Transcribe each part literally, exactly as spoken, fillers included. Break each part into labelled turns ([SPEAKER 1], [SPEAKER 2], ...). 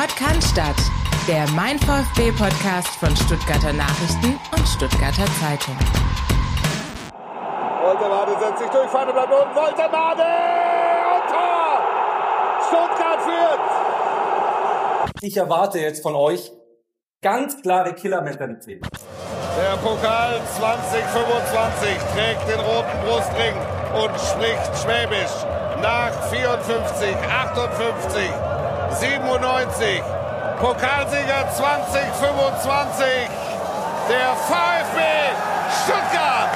[SPEAKER 1] Sport kann Stadt, der Mein VfB-Podcast von Stuttgarter Nachrichten und Stuttgarter Zeitung.
[SPEAKER 2] Woltermade setzt sich durch, Pfanne bleibt unten, Woltermade und Tor! Stuttgart führt!
[SPEAKER 3] Ich erwarte jetzt von euch ganz klare Killer-Mentalität.
[SPEAKER 2] Der Pokal zwanzig fünfundzwanzig trägt den roten Brustring und spricht Schwäbisch. Nach vierundfünfzig, achtundfünfzig, siebenundneunzig, Pokalsieger zwanzig fünfundzwanzig, der VfB Stuttgart!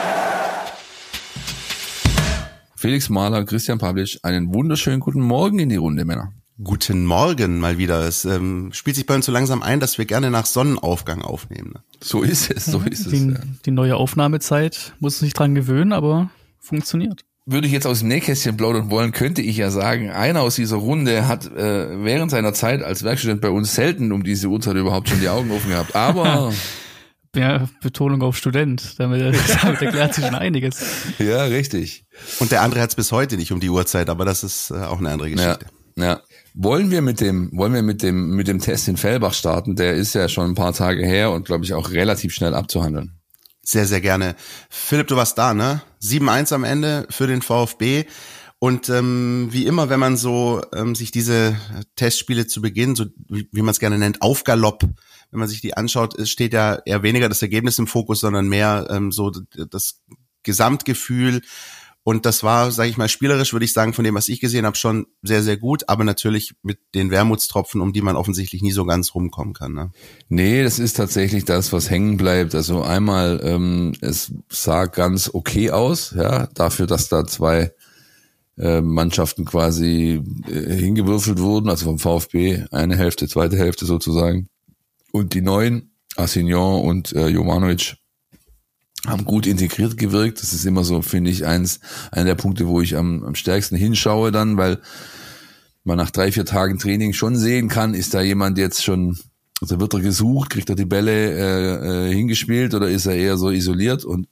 [SPEAKER 4] Felix Mahler, Christian Pavlic, einen wunderschönen guten Morgen in die Runde, Männer.
[SPEAKER 5] Guten Morgen mal wieder. Es ähm, spielt sich bei uns so langsam ein, dass wir gerne nach Sonnenaufgang aufnehmen. Ne?
[SPEAKER 4] So ist es, so ist
[SPEAKER 6] die,
[SPEAKER 4] es. Ja.
[SPEAKER 6] Die neue Aufnahmezeit muss sich dran gewöhnen, aber funktioniert.
[SPEAKER 4] Würde ich jetzt aus dem Nähkästchen plaudern wollen, könnte ich ja sagen, einer aus dieser Runde hat äh, während seiner Zeit als Werkstudent bei uns selten um diese Uhrzeit überhaupt schon die Augen offen gehabt. Aber
[SPEAKER 6] ja, Betonung auf Student, damit, damit erklärt sich schon einiges.
[SPEAKER 4] Ja, richtig.
[SPEAKER 5] Und der andere hat es bis heute nicht um die Uhrzeit, aber das ist äh, auch eine andere Geschichte.
[SPEAKER 4] Ja, ja. Wollen wir mit dem, wollen wir mit dem, mit dem Test in Fellbach starten? Der ist ja schon ein paar Tage her und glaube ich auch relativ schnell abzuhandeln.
[SPEAKER 5] Sehr, sehr gerne. Philipp, du warst da, ne? sieben eins am Ende für den VfB. Und ähm, wie immer, wenn man so ähm, sich diese Testspiele zu Beginn, so wie, wie man es gerne nennt, Aufgalopp, wenn man sich die anschaut, es steht ja eher weniger das Ergebnis im Fokus, sondern mehr ähm, so das Gesamtgefühl. Und das war, sage ich mal, spielerisch, würde ich sagen, von dem, was ich gesehen habe, schon sehr, sehr gut, aber natürlich mit den Wermutstropfen, um die man offensichtlich nie so ganz rumkommen kann. Ne?
[SPEAKER 4] Nee, das ist tatsächlich das, was hängen bleibt. Also einmal, ähm, es sah ganz okay aus, ja, dafür, dass da zwei äh, Mannschaften quasi äh, hingewürfelt wurden, also vom VfB, eine Hälfte, zweite Hälfte sozusagen. Und die neuen, Assignon und äh, Jovanovic, haben gut integriert gewirkt. Das ist immer so, finde ich, eins, einer der Punkte, wo ich am, am stärksten hinschaue dann, weil man nach drei, vier Tagen Training schon sehen kann, ist da jemand jetzt schon, also wird er gesucht, kriegt er die Bälle äh, äh, hingespielt oder ist er eher so isoliert? Und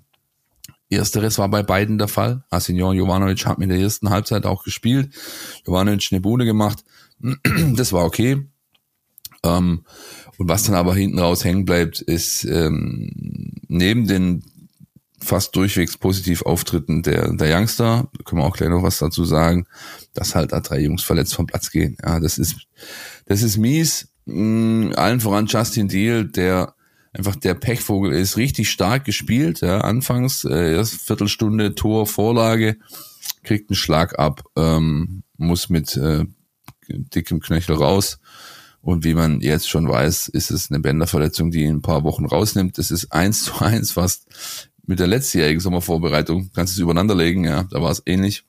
[SPEAKER 4] ersteres war bei beiden der Fall. Assignon und Jovanovic haben in der ersten Halbzeit auch gespielt. Jovanovic eine Bude gemacht. Das war okay. Ähm, und was dann aber hinten raus hängen bleibt, ist ähm, neben den fast durchwegs positiv Auftritten der der Youngster, da können wir auch gleich noch was dazu sagen, dass halt da drei Jungs verletzt vom Platz gehen. Ja, das ist das ist mies. Mh, allen voran Justin Deal, der einfach der Pechvogel ist, richtig stark gespielt. Ja, anfangs äh, erst Viertelstunde Tor, Vorlage, kriegt einen Schlag ab, ähm, muss mit äh, dickem Knöchel raus. Und wie man jetzt schon weiß, ist es eine Bänderverletzung, die ihn ein paar Wochen rausnimmt. Das ist eins zu eins fast mit der letztjährigen Sommervorbereitung. Kannst du es übereinanderlegen, ja, da war es ähnlich.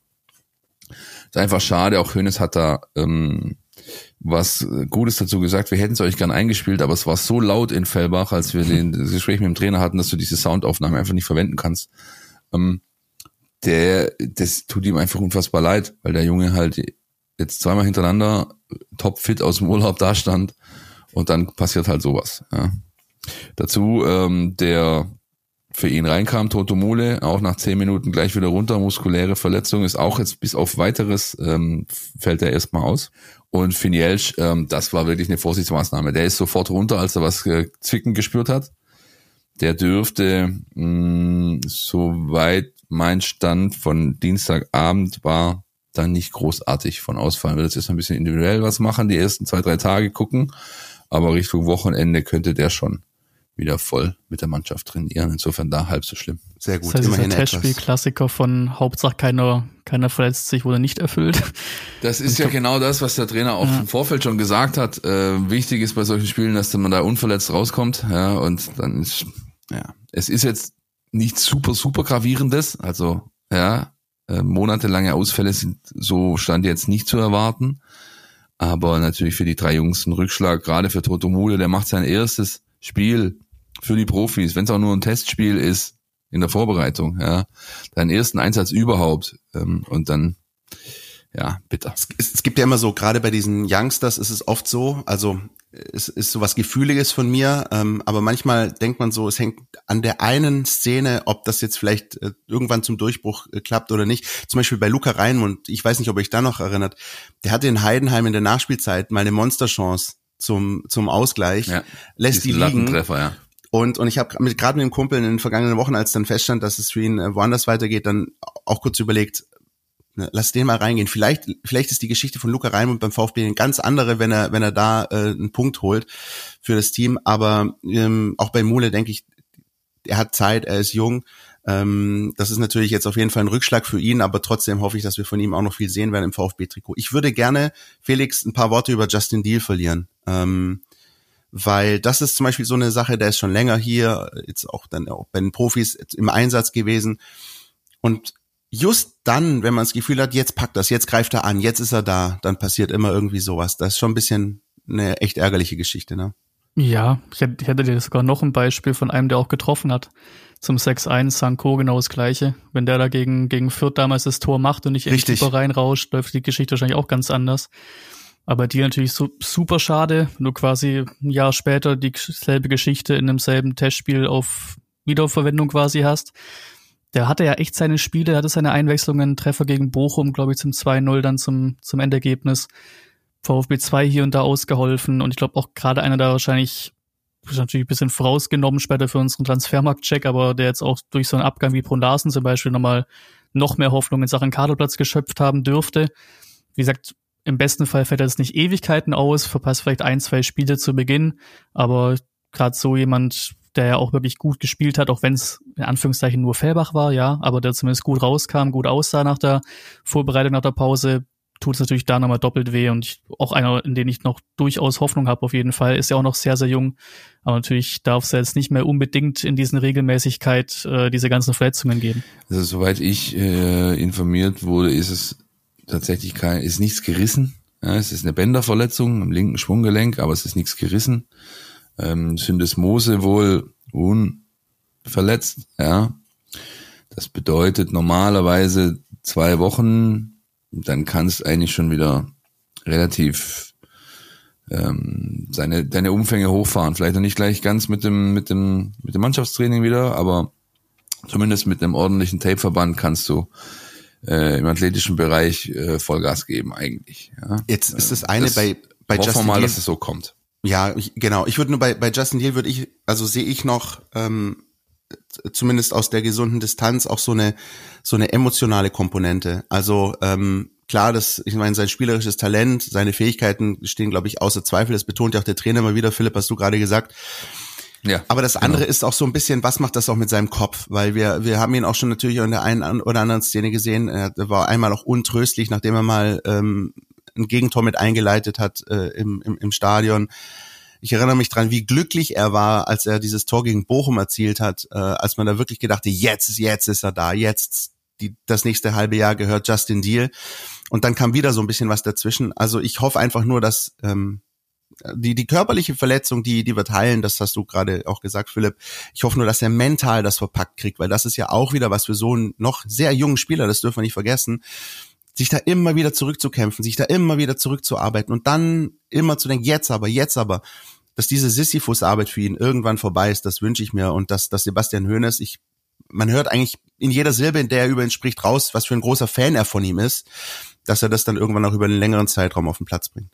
[SPEAKER 4] Ist einfach schade, auch Hoeneß hat da ähm, was Gutes dazu gesagt. Wir hätten es euch gern eingespielt, aber es war so laut in Fellbach, als wir den, das Gespräch mit dem Trainer hatten, dass du diese Soundaufnahme einfach nicht verwenden kannst. Ähm, der, das tut ihm einfach unfassbar leid, weil der Junge halt jetzt zweimal hintereinander topfit aus dem Urlaub dastand und dann passiert halt sowas. Ja. Dazu ähm, der für ihn reinkam, Toto Mule, auch nach zehn Minuten gleich wieder runter, muskuläre Verletzung, ist auch jetzt bis auf weiteres, ähm, fällt er erstmal aus. Und Finielsch, ähm, das war wirklich eine Vorsichtsmaßnahme. Der ist sofort runter, als er was äh, Zwicken gespürt hat. Der dürfte, mh, soweit mein Stand von Dienstagabend war, dann nicht großartig von ausfallen. Wird jetzt ein bisschen individuell was machen, die ersten zwei, drei Tage gucken, aber Richtung Wochenende könnte der schon wieder voll mit der Mannschaft trainieren. Insofern da halb so schlimm.
[SPEAKER 5] Sehr gut.
[SPEAKER 6] Das heißt,
[SPEAKER 5] immerhin
[SPEAKER 6] dieser Testspiel-Klassiker von Hauptsache keiner, keiner verletzt sich, wurde nicht erfüllt.
[SPEAKER 4] Das ist ja genau das, was der Trainer auch ja. im Vorfeld schon gesagt hat. Äh, wichtig ist bei solchen Spielen, dass man da unverletzt rauskommt. Ja, und dann ist, ja, es ist jetzt nichts super, super gravierendes. Also, ja, monatelange Ausfälle sind so Stand jetzt nicht zu erwarten, aber natürlich für die drei Jungs ein Rückschlag, gerade für Toto Mule, der macht sein erstes Spiel für die Profis, wenn es auch nur ein Testspiel ist in der Vorbereitung, ja, deinen ersten Einsatz überhaupt und dann, ja, bitter.
[SPEAKER 5] Es, es gibt ja immer so, gerade bei diesen Youngsters ist es oft so, also es ist sowas Gefühliges von mir, ähm, aber manchmal denkt man so, es hängt an der einen Szene, ob das jetzt vielleicht äh, irgendwann zum Durchbruch äh, klappt oder nicht. Zum Beispiel bei Luca Reinmund, ich weiß nicht, ob ihr euch da noch erinnert, der hatte in Heidenheim in der Nachspielzeit mal eine Monsterchance zum zum Ausgleich, ja, lässt die liegen. Ja. Und und ich habe mit, gerade mit dem Kumpel in den vergangenen Wochen, als dann feststand, dass es für ihn äh, woanders weitergeht, dann auch kurz überlegt, lass den mal reingehen. Vielleicht, vielleicht ist die Geschichte von Luca Reinmund beim VfB eine ganz andere, wenn er, wenn er da äh, einen Punkt holt für das Team. Aber ähm, auch bei Mule denke ich, er hat Zeit, er ist jung. Ähm, das ist natürlich jetzt auf jeden Fall ein Rückschlag für ihn, aber trotzdem hoffe ich, dass wir von ihm auch noch viel sehen werden im VfB-Trikot. Ich würde gerne, Felix, ein paar Worte über Justin Deal verlieren. Ähm, weil das ist zum Beispiel so eine Sache, der ist schon länger hier, jetzt auch dann auch bei den Profis im Einsatz gewesen. Und just dann, wenn man das Gefühl hat, jetzt packt das, jetzt greift er an, jetzt ist er da, dann passiert immer irgendwie sowas. Das ist schon ein bisschen eine echt ärgerliche Geschichte, ne?
[SPEAKER 6] Ja, ich hätte, ich hätte dir sogar noch ein Beispiel von einem, der auch getroffen hat. Zum sechs eins, Sanko, genau das Gleiche. Wenn der da gegen, gegen Fürth damals das Tor macht und nicht in den Keeper reinrauscht, läuft die Geschichte wahrscheinlich auch ganz anders. Aber die natürlich so super schade, wenn du quasi ein Jahr später dieselbe Geschichte in demselben Testspiel auf Wiederverwendung quasi hast. Der hatte ja echt seine Spiele, hatte seine Einwechslungen, Treffer gegen Bochum, glaube ich, zum zwei null dann zum zum Endergebnis. VfB zwei hier und da ausgeholfen und ich glaube auch gerade einer, der wahrscheinlich, ist natürlich ein bisschen vorausgenommen später für unseren Transfermarkt-Check, aber der jetzt auch durch so einen Abgang wie Brun Larsen zum Beispiel nochmal noch mehr Hoffnung in Sachen Kaderplatz geschöpft haben dürfte. Wie gesagt, im besten Fall fällt er jetzt nicht Ewigkeiten aus, verpasst vielleicht ein, zwei Spiele zu Beginn, aber gerade so jemand, der ja auch wirklich gut gespielt hat, auch wenn es in Anführungszeichen nur Fellbach war, ja, aber der zumindest gut rauskam, gut aussah nach der Vorbereitung, nach der Pause, tut es natürlich da nochmal doppelt weh und ich, auch einer, in den ich noch durchaus Hoffnung habe auf jeden Fall, ist ja auch noch sehr, sehr jung, aber natürlich darf es jetzt nicht mehr unbedingt in diesen Regelmäßigkeit äh, diese ganzen Verletzungen geben.
[SPEAKER 4] Also soweit ich äh, informiert wurde, ist es tatsächlich kein, ist nichts gerissen, ja, es ist eine Bänderverletzung am linken Schwunggelenk, aber es ist nichts gerissen. Ähm, Syndesmose wohl unverletzt, ja. Das bedeutet normalerweise zwei Wochen, dann kannst eigentlich schon wieder relativ ähm, seine deine Umfänge hochfahren. Vielleicht noch nicht gleich ganz mit dem mit dem mit dem Mannschaftstraining wieder, aber zumindest mit einem ordentlichen Tapeverband kannst du äh, im athletischen Bereich äh, Vollgas geben eigentlich. Ja.
[SPEAKER 5] Jetzt ist das eine das bei bei
[SPEAKER 4] hoffen
[SPEAKER 5] Justin
[SPEAKER 4] wir mal,
[SPEAKER 5] Deal,
[SPEAKER 4] dass es so kommt.
[SPEAKER 5] Ja, ich, genau. Ich würde nur bei bei Justin Deal würde ich, also sehe ich noch ähm, zumindest aus der gesunden Distanz auch so eine so eine emotionale Komponente. Also ähm, klar, das, ich meine, sein spielerisches Talent, seine Fähigkeiten stehen, glaube ich, außer Zweifel. Das betont ja auch der Trainer immer wieder. Philipp, hast du gerade gesagt. Ja. Aber das andere genau. ist auch so ein bisschen, was macht das auch mit seinem Kopf? Weil wir wir haben ihn auch schon natürlich in der einen oder anderen Szene gesehen. Er war einmal auch untröstlich, nachdem er mal ähm, ein Gegentor mit eingeleitet hat äh, im, im im Stadion. Ich erinnere mich dran, wie glücklich er war, als er dieses Tor gegen Bochum erzielt hat, äh, als man da wirklich gedachte, jetzt, jetzt ist er da, jetzt die, das nächste halbe Jahr gehört Justin Deal. Und dann kam wieder so ein bisschen was dazwischen. Also ich hoffe einfach nur, dass ähm, die die körperliche Verletzung, die die wird heilen, das hast du gerade auch gesagt, Philipp. Ich hoffe nur, dass er mental das verpackt kriegt, weil das ist ja auch wieder was für so einen noch sehr jungen Spieler, das dürfen wir nicht vergessen, sich da immer wieder zurückzukämpfen, sich da immer wieder zurückzuarbeiten und dann immer zu denken, jetzt aber, jetzt aber, dass diese Sisyphus-Arbeit für ihn irgendwann vorbei ist, das wünsche ich mir und dass, dass Sebastian Hoeneß, ich, man hört eigentlich in jeder Silbe, in der er über ihn spricht, raus, was für ein großer Fan er von ihm ist, dass er das dann irgendwann auch über einen längeren Zeitraum auf den Platz bringt.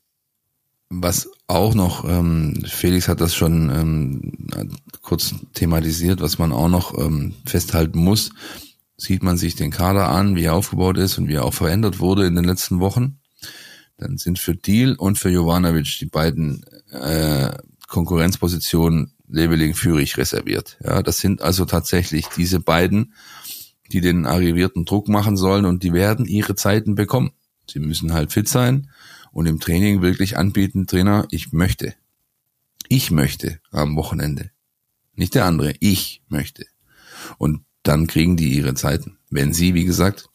[SPEAKER 4] Was auch noch, ähm, Felix hat das schon ähm, kurz thematisiert, was man auch noch ähm, festhalten muss, sieht man sich den Kader an, wie er aufgebaut ist und wie er auch verändert wurde in den letzten Wochen, dann sind für Deal und für Jovanovic die beiden äh, Konkurrenzpositionen Leveling Führig reserviert. Ja, das sind also tatsächlich diese beiden, die den Arrivierten Druck machen sollen und die werden ihre Zeiten bekommen. Sie müssen halt fit sein und im Training wirklich anbieten, Trainer, ich möchte. Ich möchte am Wochenende. Nicht der andere, ich möchte. Und dann kriegen die ihre Zeiten, wenn sie, wie gesagt,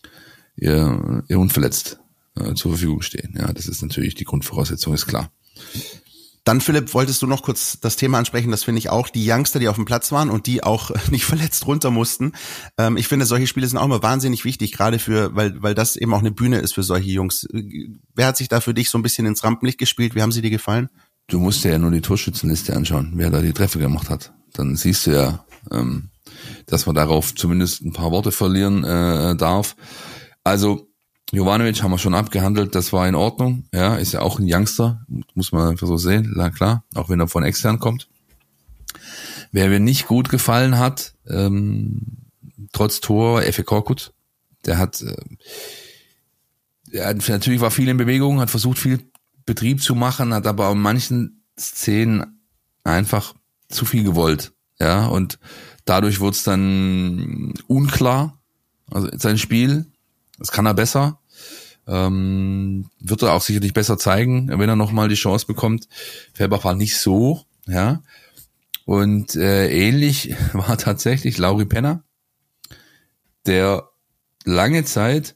[SPEAKER 4] ihr, ihr unverletzt äh, zur Verfügung stehen. Ja, das ist natürlich die Grundvoraussetzung, ist klar.
[SPEAKER 5] Dann, Philipp, wolltest du noch kurz das Thema ansprechen, das finde ich auch, die Youngster, die auf dem Platz waren und die auch nicht verletzt runter mussten. Ähm, ich finde, solche Spiele sind auch immer wahnsinnig wichtig, gerade für, weil weil das eben auch eine Bühne ist für solche Jungs. Wer hat sich da für dich so ein bisschen ins Rampenlicht gespielt? Wie haben sie dir gefallen?
[SPEAKER 4] du musst dir ja nur die Torschützenliste anschauen, wer da die Treffer gemacht hat. Dann siehst du ja, ähm, dass man darauf zumindest ein paar Worte verlieren äh, darf. Also Jovanovic haben wir schon abgehandelt, das war in Ordnung. Ja, ist ja auch ein Youngster, muss man einfach so sehen, na klar, auch wenn er von extern kommt. Wer mir nicht gut gefallen hat, ähm, trotz Tor, Efe Korkut, der hat, äh, der hat, natürlich war viel in Bewegung, hat versucht viel Betrieb zu machen, hat aber in manchen Szenen einfach zu viel gewollt, ja, und dadurch wurde es dann unklar, also sein Spiel, das kann er besser, ähm, wird er auch sicherlich besser zeigen, wenn er nochmal die Chance bekommt. Felbach war nicht so, ja, und äh, ähnlich war tatsächlich Lauri Penner, der lange Zeit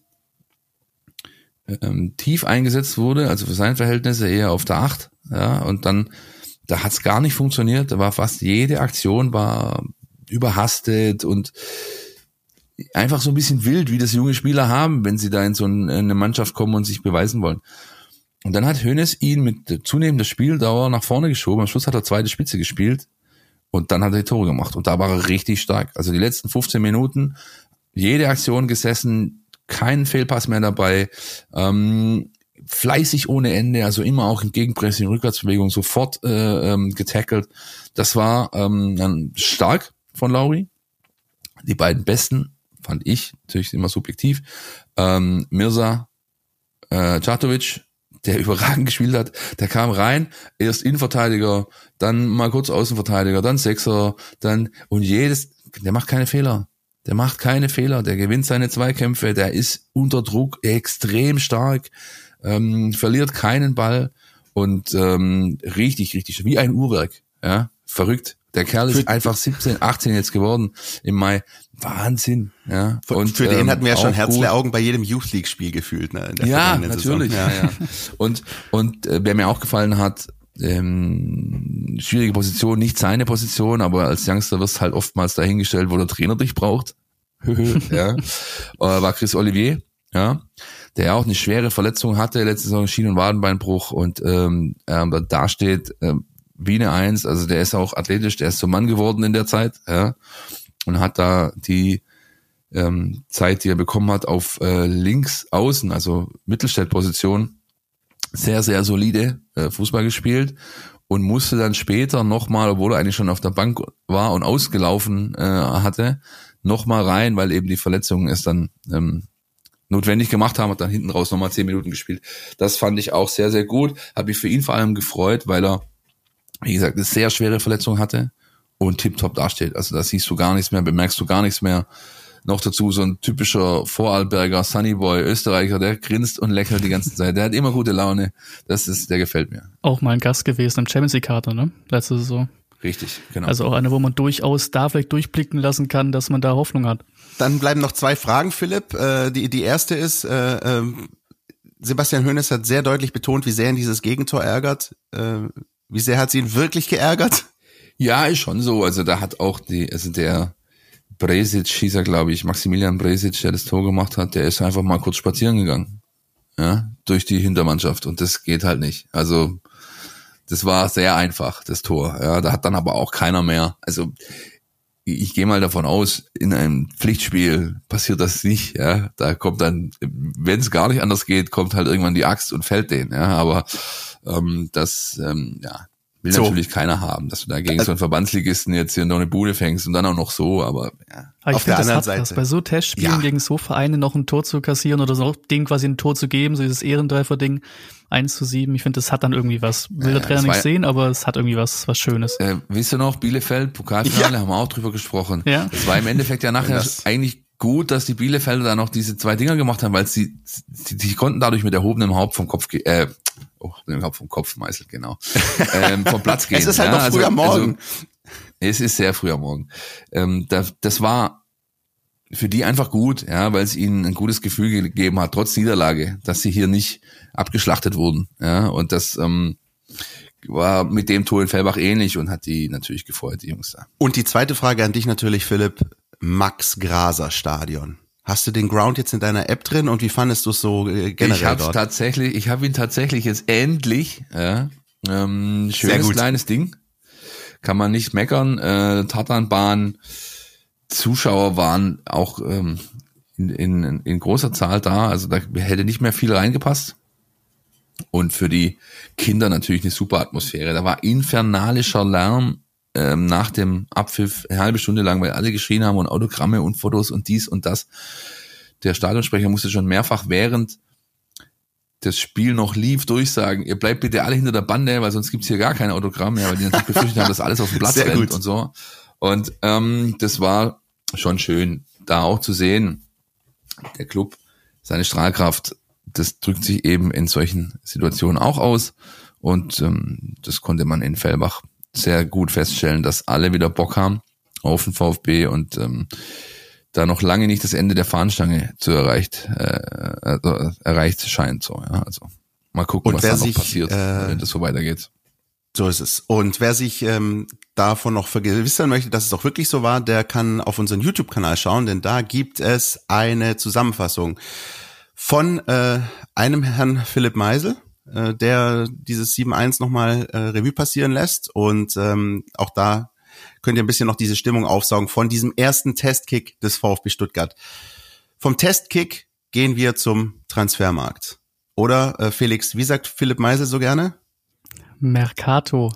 [SPEAKER 4] ähm, tief eingesetzt wurde, also für seine Verhältnisse eher auf der Acht, ja, und dann, da hat es gar nicht funktioniert, da war fast jede Aktion war überhastet und einfach so ein bisschen wild, wie das junge Spieler haben, wenn sie da in so eine Mannschaft kommen und sich beweisen wollen. Und dann hat Hoeneß ihn mit zunehmender Spieldauer nach vorne geschoben, am Schluss hat er zweite Spitze gespielt und dann hat er die Tore gemacht und da war er richtig stark. Also die letzten fünfzehn Minuten, jede Aktion gesessen, keinen Fehlpass mehr dabei, ähm, fleißig ohne Ende, also immer auch im Gegenpressing, Rückwärtsbewegung, sofort äh, ähm, getackelt. Das war ähm, dann stark von Lauri. Die beiden besten, fand ich, natürlich immer subjektiv, ähm, Mirza äh, Catovic, der überragend gespielt hat, der kam rein, erst Innenverteidiger, dann mal kurz Außenverteidiger, dann Sechser, dann und jedes, der macht keine Fehler. Der macht keine Fehler, der gewinnt seine Zweikämpfe, der ist unter Druck extrem stark, ähm, verliert keinen Ball und ähm, richtig, richtig, wie ein Uhrwerk, ja, verrückt. Der Kerl ist für einfach siebzehn, achtzehn jetzt geworden im Mai. Wahnsinn, ja.
[SPEAKER 5] Und für den ähm, hatten wir ja schon Herzle-Augen bei jedem Youth League Spiel gefühlt, ne? In der
[SPEAKER 4] ja, natürlich. Ja. Ja, ja. Und und äh, wer mir auch gefallen hat, ähm, schwierige Position, nicht seine Position, aber als Youngster wirst halt oftmals dahingestellt, wo der Trainer dich braucht. ja. äh, war Chris Olivier, ja, der auch eine schwere Verletzung hatte, letzte Saison Schien- und Wadenbeinbruch und ähm, äh, da steht äh, wie eine Eins, also der ist auch athletisch, der ist zum Mann geworden in der Zeit, ja, und hat da die ähm, Zeit, die er bekommen hat, auf äh, links außen, also Mittelstellposition, sehr, sehr solide äh, Fußball gespielt und musste dann später nochmal, obwohl er eigentlich schon auf der Bank war und ausgelaufen äh, hatte, nochmal rein, weil eben die Verletzungen es dann ähm, notwendig gemacht haben, hat dann hinten raus nochmal zehn Minuten gespielt. Das fand ich auch sehr, sehr gut. Habe mich für ihn vor allem gefreut, weil er, wie gesagt, eine sehr schwere Verletzung hatte und tipptopp dasteht. Also da siehst du gar nichts mehr, bemerkst du gar nichts mehr. Noch dazu so ein typischer Vorarlberger Sunnyboy, Österreicher, der grinst und lächelt die ganze Zeit. Der hat immer gute Laune. Das ist, der gefällt mir.
[SPEAKER 6] Auch mal ein Gast gewesen im Champions League Kader, ne? Letzte Saison.
[SPEAKER 4] Richtig, genau.
[SPEAKER 6] Also auch einer, wo man durchaus da vielleicht durchblicken lassen kann, dass man da Hoffnung hat.
[SPEAKER 5] Dann bleiben noch zwei Fragen, Philipp. Äh, die, die erste ist, äh, äh, Sebastian Hoeneß hat sehr deutlich betont, wie sehr ihn dieses Gegentor ärgert. Äh, wie sehr hat sie ihn wirklich geärgert?
[SPEAKER 4] Ja, ist schon so. Also da hat auch die, also der Bresic hieß er, glaube ich, Maximilian Bresic, der das Tor gemacht hat, der ist einfach mal kurz spazieren gegangen. Ja, durch die Hintermannschaft. Und das geht halt nicht. Also, das war sehr einfach, das Tor. Ja, da hat dann aber auch keiner mehr. Also, ich gehe mal davon aus, in einem Pflichtspiel passiert das nicht. Ja, da kommt dann, wenn es gar nicht anders geht, kommt halt irgendwann die Axt und fällt den. Ja, aber ähm, das, ähm, ja. Will so. Natürlich keiner haben, dass du da gegen so einen Verbandsligisten jetzt hier noch eine Bude fängst und dann auch noch so, aber ja.
[SPEAKER 6] Aber auf der anderen Seite. Das bei so Testspielen ja. gegen so Vereine noch ein Tor zu kassieren oder so dem quasi ein Tor zu geben, so dieses Ehrentreffer-Ding, eins zu sieben, ich finde, das hat dann irgendwie was. Will ja, der Trainer nicht war, sehen, aber es hat irgendwie was was Schönes.
[SPEAKER 4] Äh, wisst ihr noch, Bielefeld, Pokalfinale, ja. haben wir auch drüber gesprochen. Ja. Das war im Endeffekt ja nachher das eigentlich gut, dass die Bielefelder da noch diese zwei Dinger gemacht haben, weil sie, sie, sie konnten dadurch mit erhobenem Haupt vom Kopf gehen, äh, oh, mit Haupt vom Kopf meißelt, genau, ähm, vom Platz gehen.
[SPEAKER 5] Es ist halt ja, noch früh
[SPEAKER 4] also,
[SPEAKER 5] am Morgen.
[SPEAKER 4] Also, es ist sehr früh am Morgen. Ähm, das, das war für die einfach gut, ja, weil es ihnen ein gutes Gefühl gegeben hat, trotz Niederlage, dass sie hier nicht abgeschlachtet wurden, ja, und das ähm, war mit dem Tor in Fellbach ähnlich und hat die natürlich gefreut, die Jungs da.
[SPEAKER 5] Und die zweite Frage an dich natürlich, Philipp, Max-Graser-Stadion. Hast du den Ground jetzt in deiner App drin und wie fandest du es so generell
[SPEAKER 4] ich hab's
[SPEAKER 5] dort?
[SPEAKER 4] Tatsächlich, ich habe ihn tatsächlich jetzt endlich, ja, Ähm, schönes kleines Ding. Kann man nicht meckern. Äh, Tartanbahn, Zuschauer waren auch ähm, in, in, in großer Zahl da. Also da hätte nicht mehr viel reingepasst. Und für die Kinder natürlich eine super Atmosphäre. Da war infernalischer Lärm ähm, nach dem Abpfiff eine halbe Stunde lang, weil alle geschrien haben und Autogramme und Fotos und dies und das. Der Stadionsprecher musste schon mehrfach während das Spiel noch lief durchsagen, ihr bleibt bitte alle hinter der Bande, weil sonst gibt's hier gar kein Autogramm mehr, weil die natürlich befürchtet haben, dass alles auf den Platz Sehr rennt gut. und so. Und ähm, das war schon schön, da auch zu sehen, der Club, seine Strahlkraft, das drückt sich eben in solchen Situationen auch aus. Und ähm, das konnte man in Fellbach sehr gut feststellen, dass alle wieder Bock haben auf den VfB und ähm, da noch lange nicht das Ende der Fahnenstange zu erreicht, äh, also erreicht scheint. So, ja, also mal gucken, was da noch sich, passiert, äh, wenn das so weitergeht.
[SPEAKER 5] So ist es. Und wer sich ähm, davon noch vergewissern möchte, dass es auch wirklich so war, der kann auf unseren YouTube-Kanal schauen, denn da gibt es eine Zusammenfassung von äh, einem Herrn Philipp Meisel, äh, der dieses sieben eins nochmal äh, Revue passieren lässt. Und ähm, auch da könnt ihr ein bisschen noch diese Stimmung aufsaugen von diesem ersten Testkick des VfB Stuttgart. Vom Testkick gehen wir zum Transfermarkt. Oder, äh, Felix, wie sagt Philipp Meisel so gerne?
[SPEAKER 6] Mercato.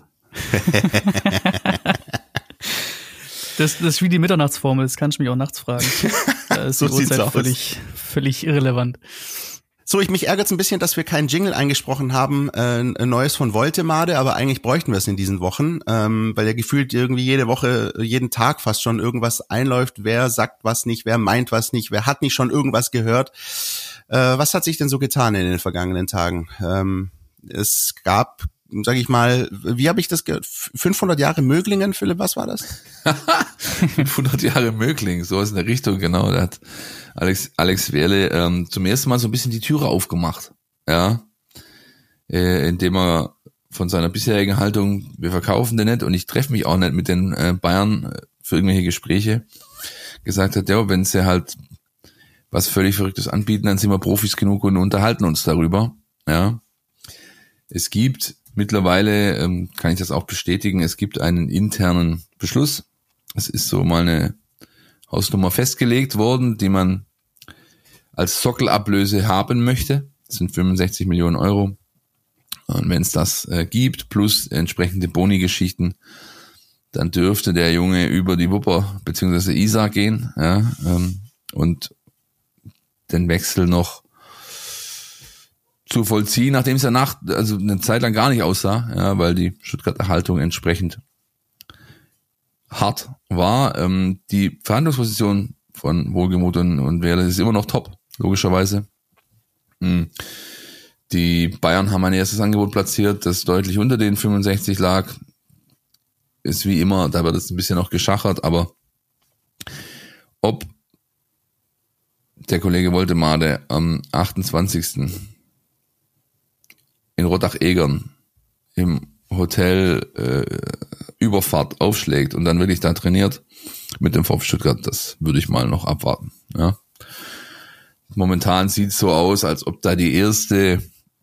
[SPEAKER 6] das, das ist wie die Mitternachtsformel, das kannst du mich auch nachts fragen. Da ist so die Uhrzeit völlig, völlig irrelevant.
[SPEAKER 5] So, ich mich ärgert's ein bisschen, dass wir keinen Jingle eingesprochen haben, äh, ein neues von Woltemade, aber eigentlich bräuchten wir es in diesen Wochen, ähm, weil ja gefühlt irgendwie jede Woche, jeden Tag fast schon irgendwas einläuft. Wer sagt was nicht, wer meint was nicht, wer hat nicht schon irgendwas gehört. Äh, was hat sich denn so getan in den vergangenen Tagen? Ähm, es gab, sag ich mal, wie habe ich das gehört? fünfhundert Jahre Möglingen, Philipp, was war das?
[SPEAKER 4] fünfhundert Jahre Möglingen, so ist in der Richtung, genau. Da hat Alex, Alex Werle ähm, zum ersten Mal so ein bisschen die Türe aufgemacht, ja, äh, indem er von seiner bisherigen Haltung, wir verkaufen den nicht und ich treffe mich auch nicht mit den äh, Bayern für irgendwelche Gespräche, gesagt hat, ja, wenn sie halt was völlig Verrücktes anbieten, dann sind wir Profis genug und unterhalten uns darüber, ja. Es gibt mittlerweile, ähm, kann ich das auch bestätigen, es gibt einen internen Beschluss. Es ist so mal eine Hausnummer festgelegt worden, die man als Sockelablöse haben möchte. Das sind fünfundsechzig Millionen Euro. Und wenn es das äh, gibt, plus entsprechende Boni-Geschichten, dann dürfte der Junge über die Wupper bzw. Isar gehen, ja, ähm, und den Wechsel noch zu vollziehen, nachdem es ja nach, also eine Zeit lang gar nicht aussah, ja, weil die Stuttgarter Haltung entsprechend hart war. Ähm, die Verhandlungsposition von Wohlgemuth und, und Werle ist immer noch top, logischerweise. Mhm. Die Bayern haben ein erstes Angebot platziert, das deutlich unter den fünfundsechzig lag. Ist wie immer, da wird es ein bisschen noch geschachert, aber ob der Kollege Woltemade am achtundzwanzigsten in Rottach-Egern im Hotel äh, Überfahrt aufschlägt und dann wirklich da trainiert mit dem VfB Stuttgart, das würde ich mal noch abwarten. Ja. Momentan sieht es so aus, als ob da die erste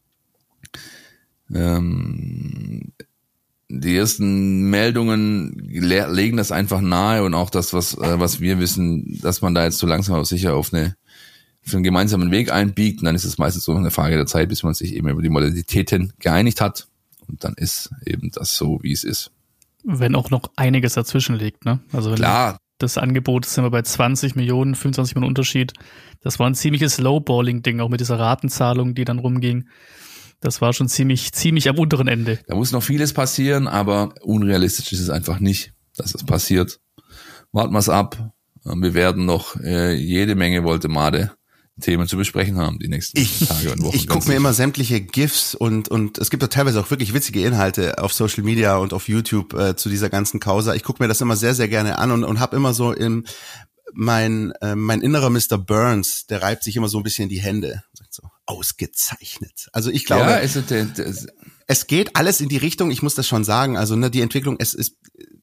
[SPEAKER 4] ähm, die ersten Meldungen le- legen das einfach nahe und auch das, was äh, was wir wissen, dass man da jetzt so langsam aber sicher auf eine für einen gemeinsamen Weg einbiegt, und dann ist es meistens so eine Frage der Zeit, bis man sich eben über die Modalitäten geeinigt hat, und dann ist eben das so, wie es ist.
[SPEAKER 6] Wenn auch noch einiges dazwischen liegt, ne? Also wenn
[SPEAKER 4] Klar.
[SPEAKER 6] Das Angebot, sind wir bei zwanzig Millionen, fünfundzwanzig Millionen Unterschied. Das war ein ziemliches Lowballing-Ding, auch mit dieser Ratenzahlung, die dann rumging. Das war schon ziemlich, ziemlich am unteren Ende.
[SPEAKER 4] Da muss noch vieles passieren, aber unrealistisch ist es einfach nicht, dass es passiert. Warten wir es ab. Wir werden noch äh, jede Menge Woltemade Themen zu besprechen haben die nächsten
[SPEAKER 5] ich,
[SPEAKER 4] Tage und Wochen.
[SPEAKER 5] Ich gucke mir immer sämtliche GIFs und und es gibt ja teilweise auch wirklich witzige Inhalte auf Social Media und auf YouTube äh, zu dieser ganzen Causa. Ich gucke mir das immer sehr, sehr gerne an und und habe immer so im mein äh, mein innerer Mister Burns, der reibt sich immer so ein bisschen die Hände. Sagt so, ausgezeichnet. Also ich glaube,
[SPEAKER 4] ja, es, es,
[SPEAKER 5] es geht alles in die Richtung, ich muss das schon sagen, also ne, die Entwicklung, es ist,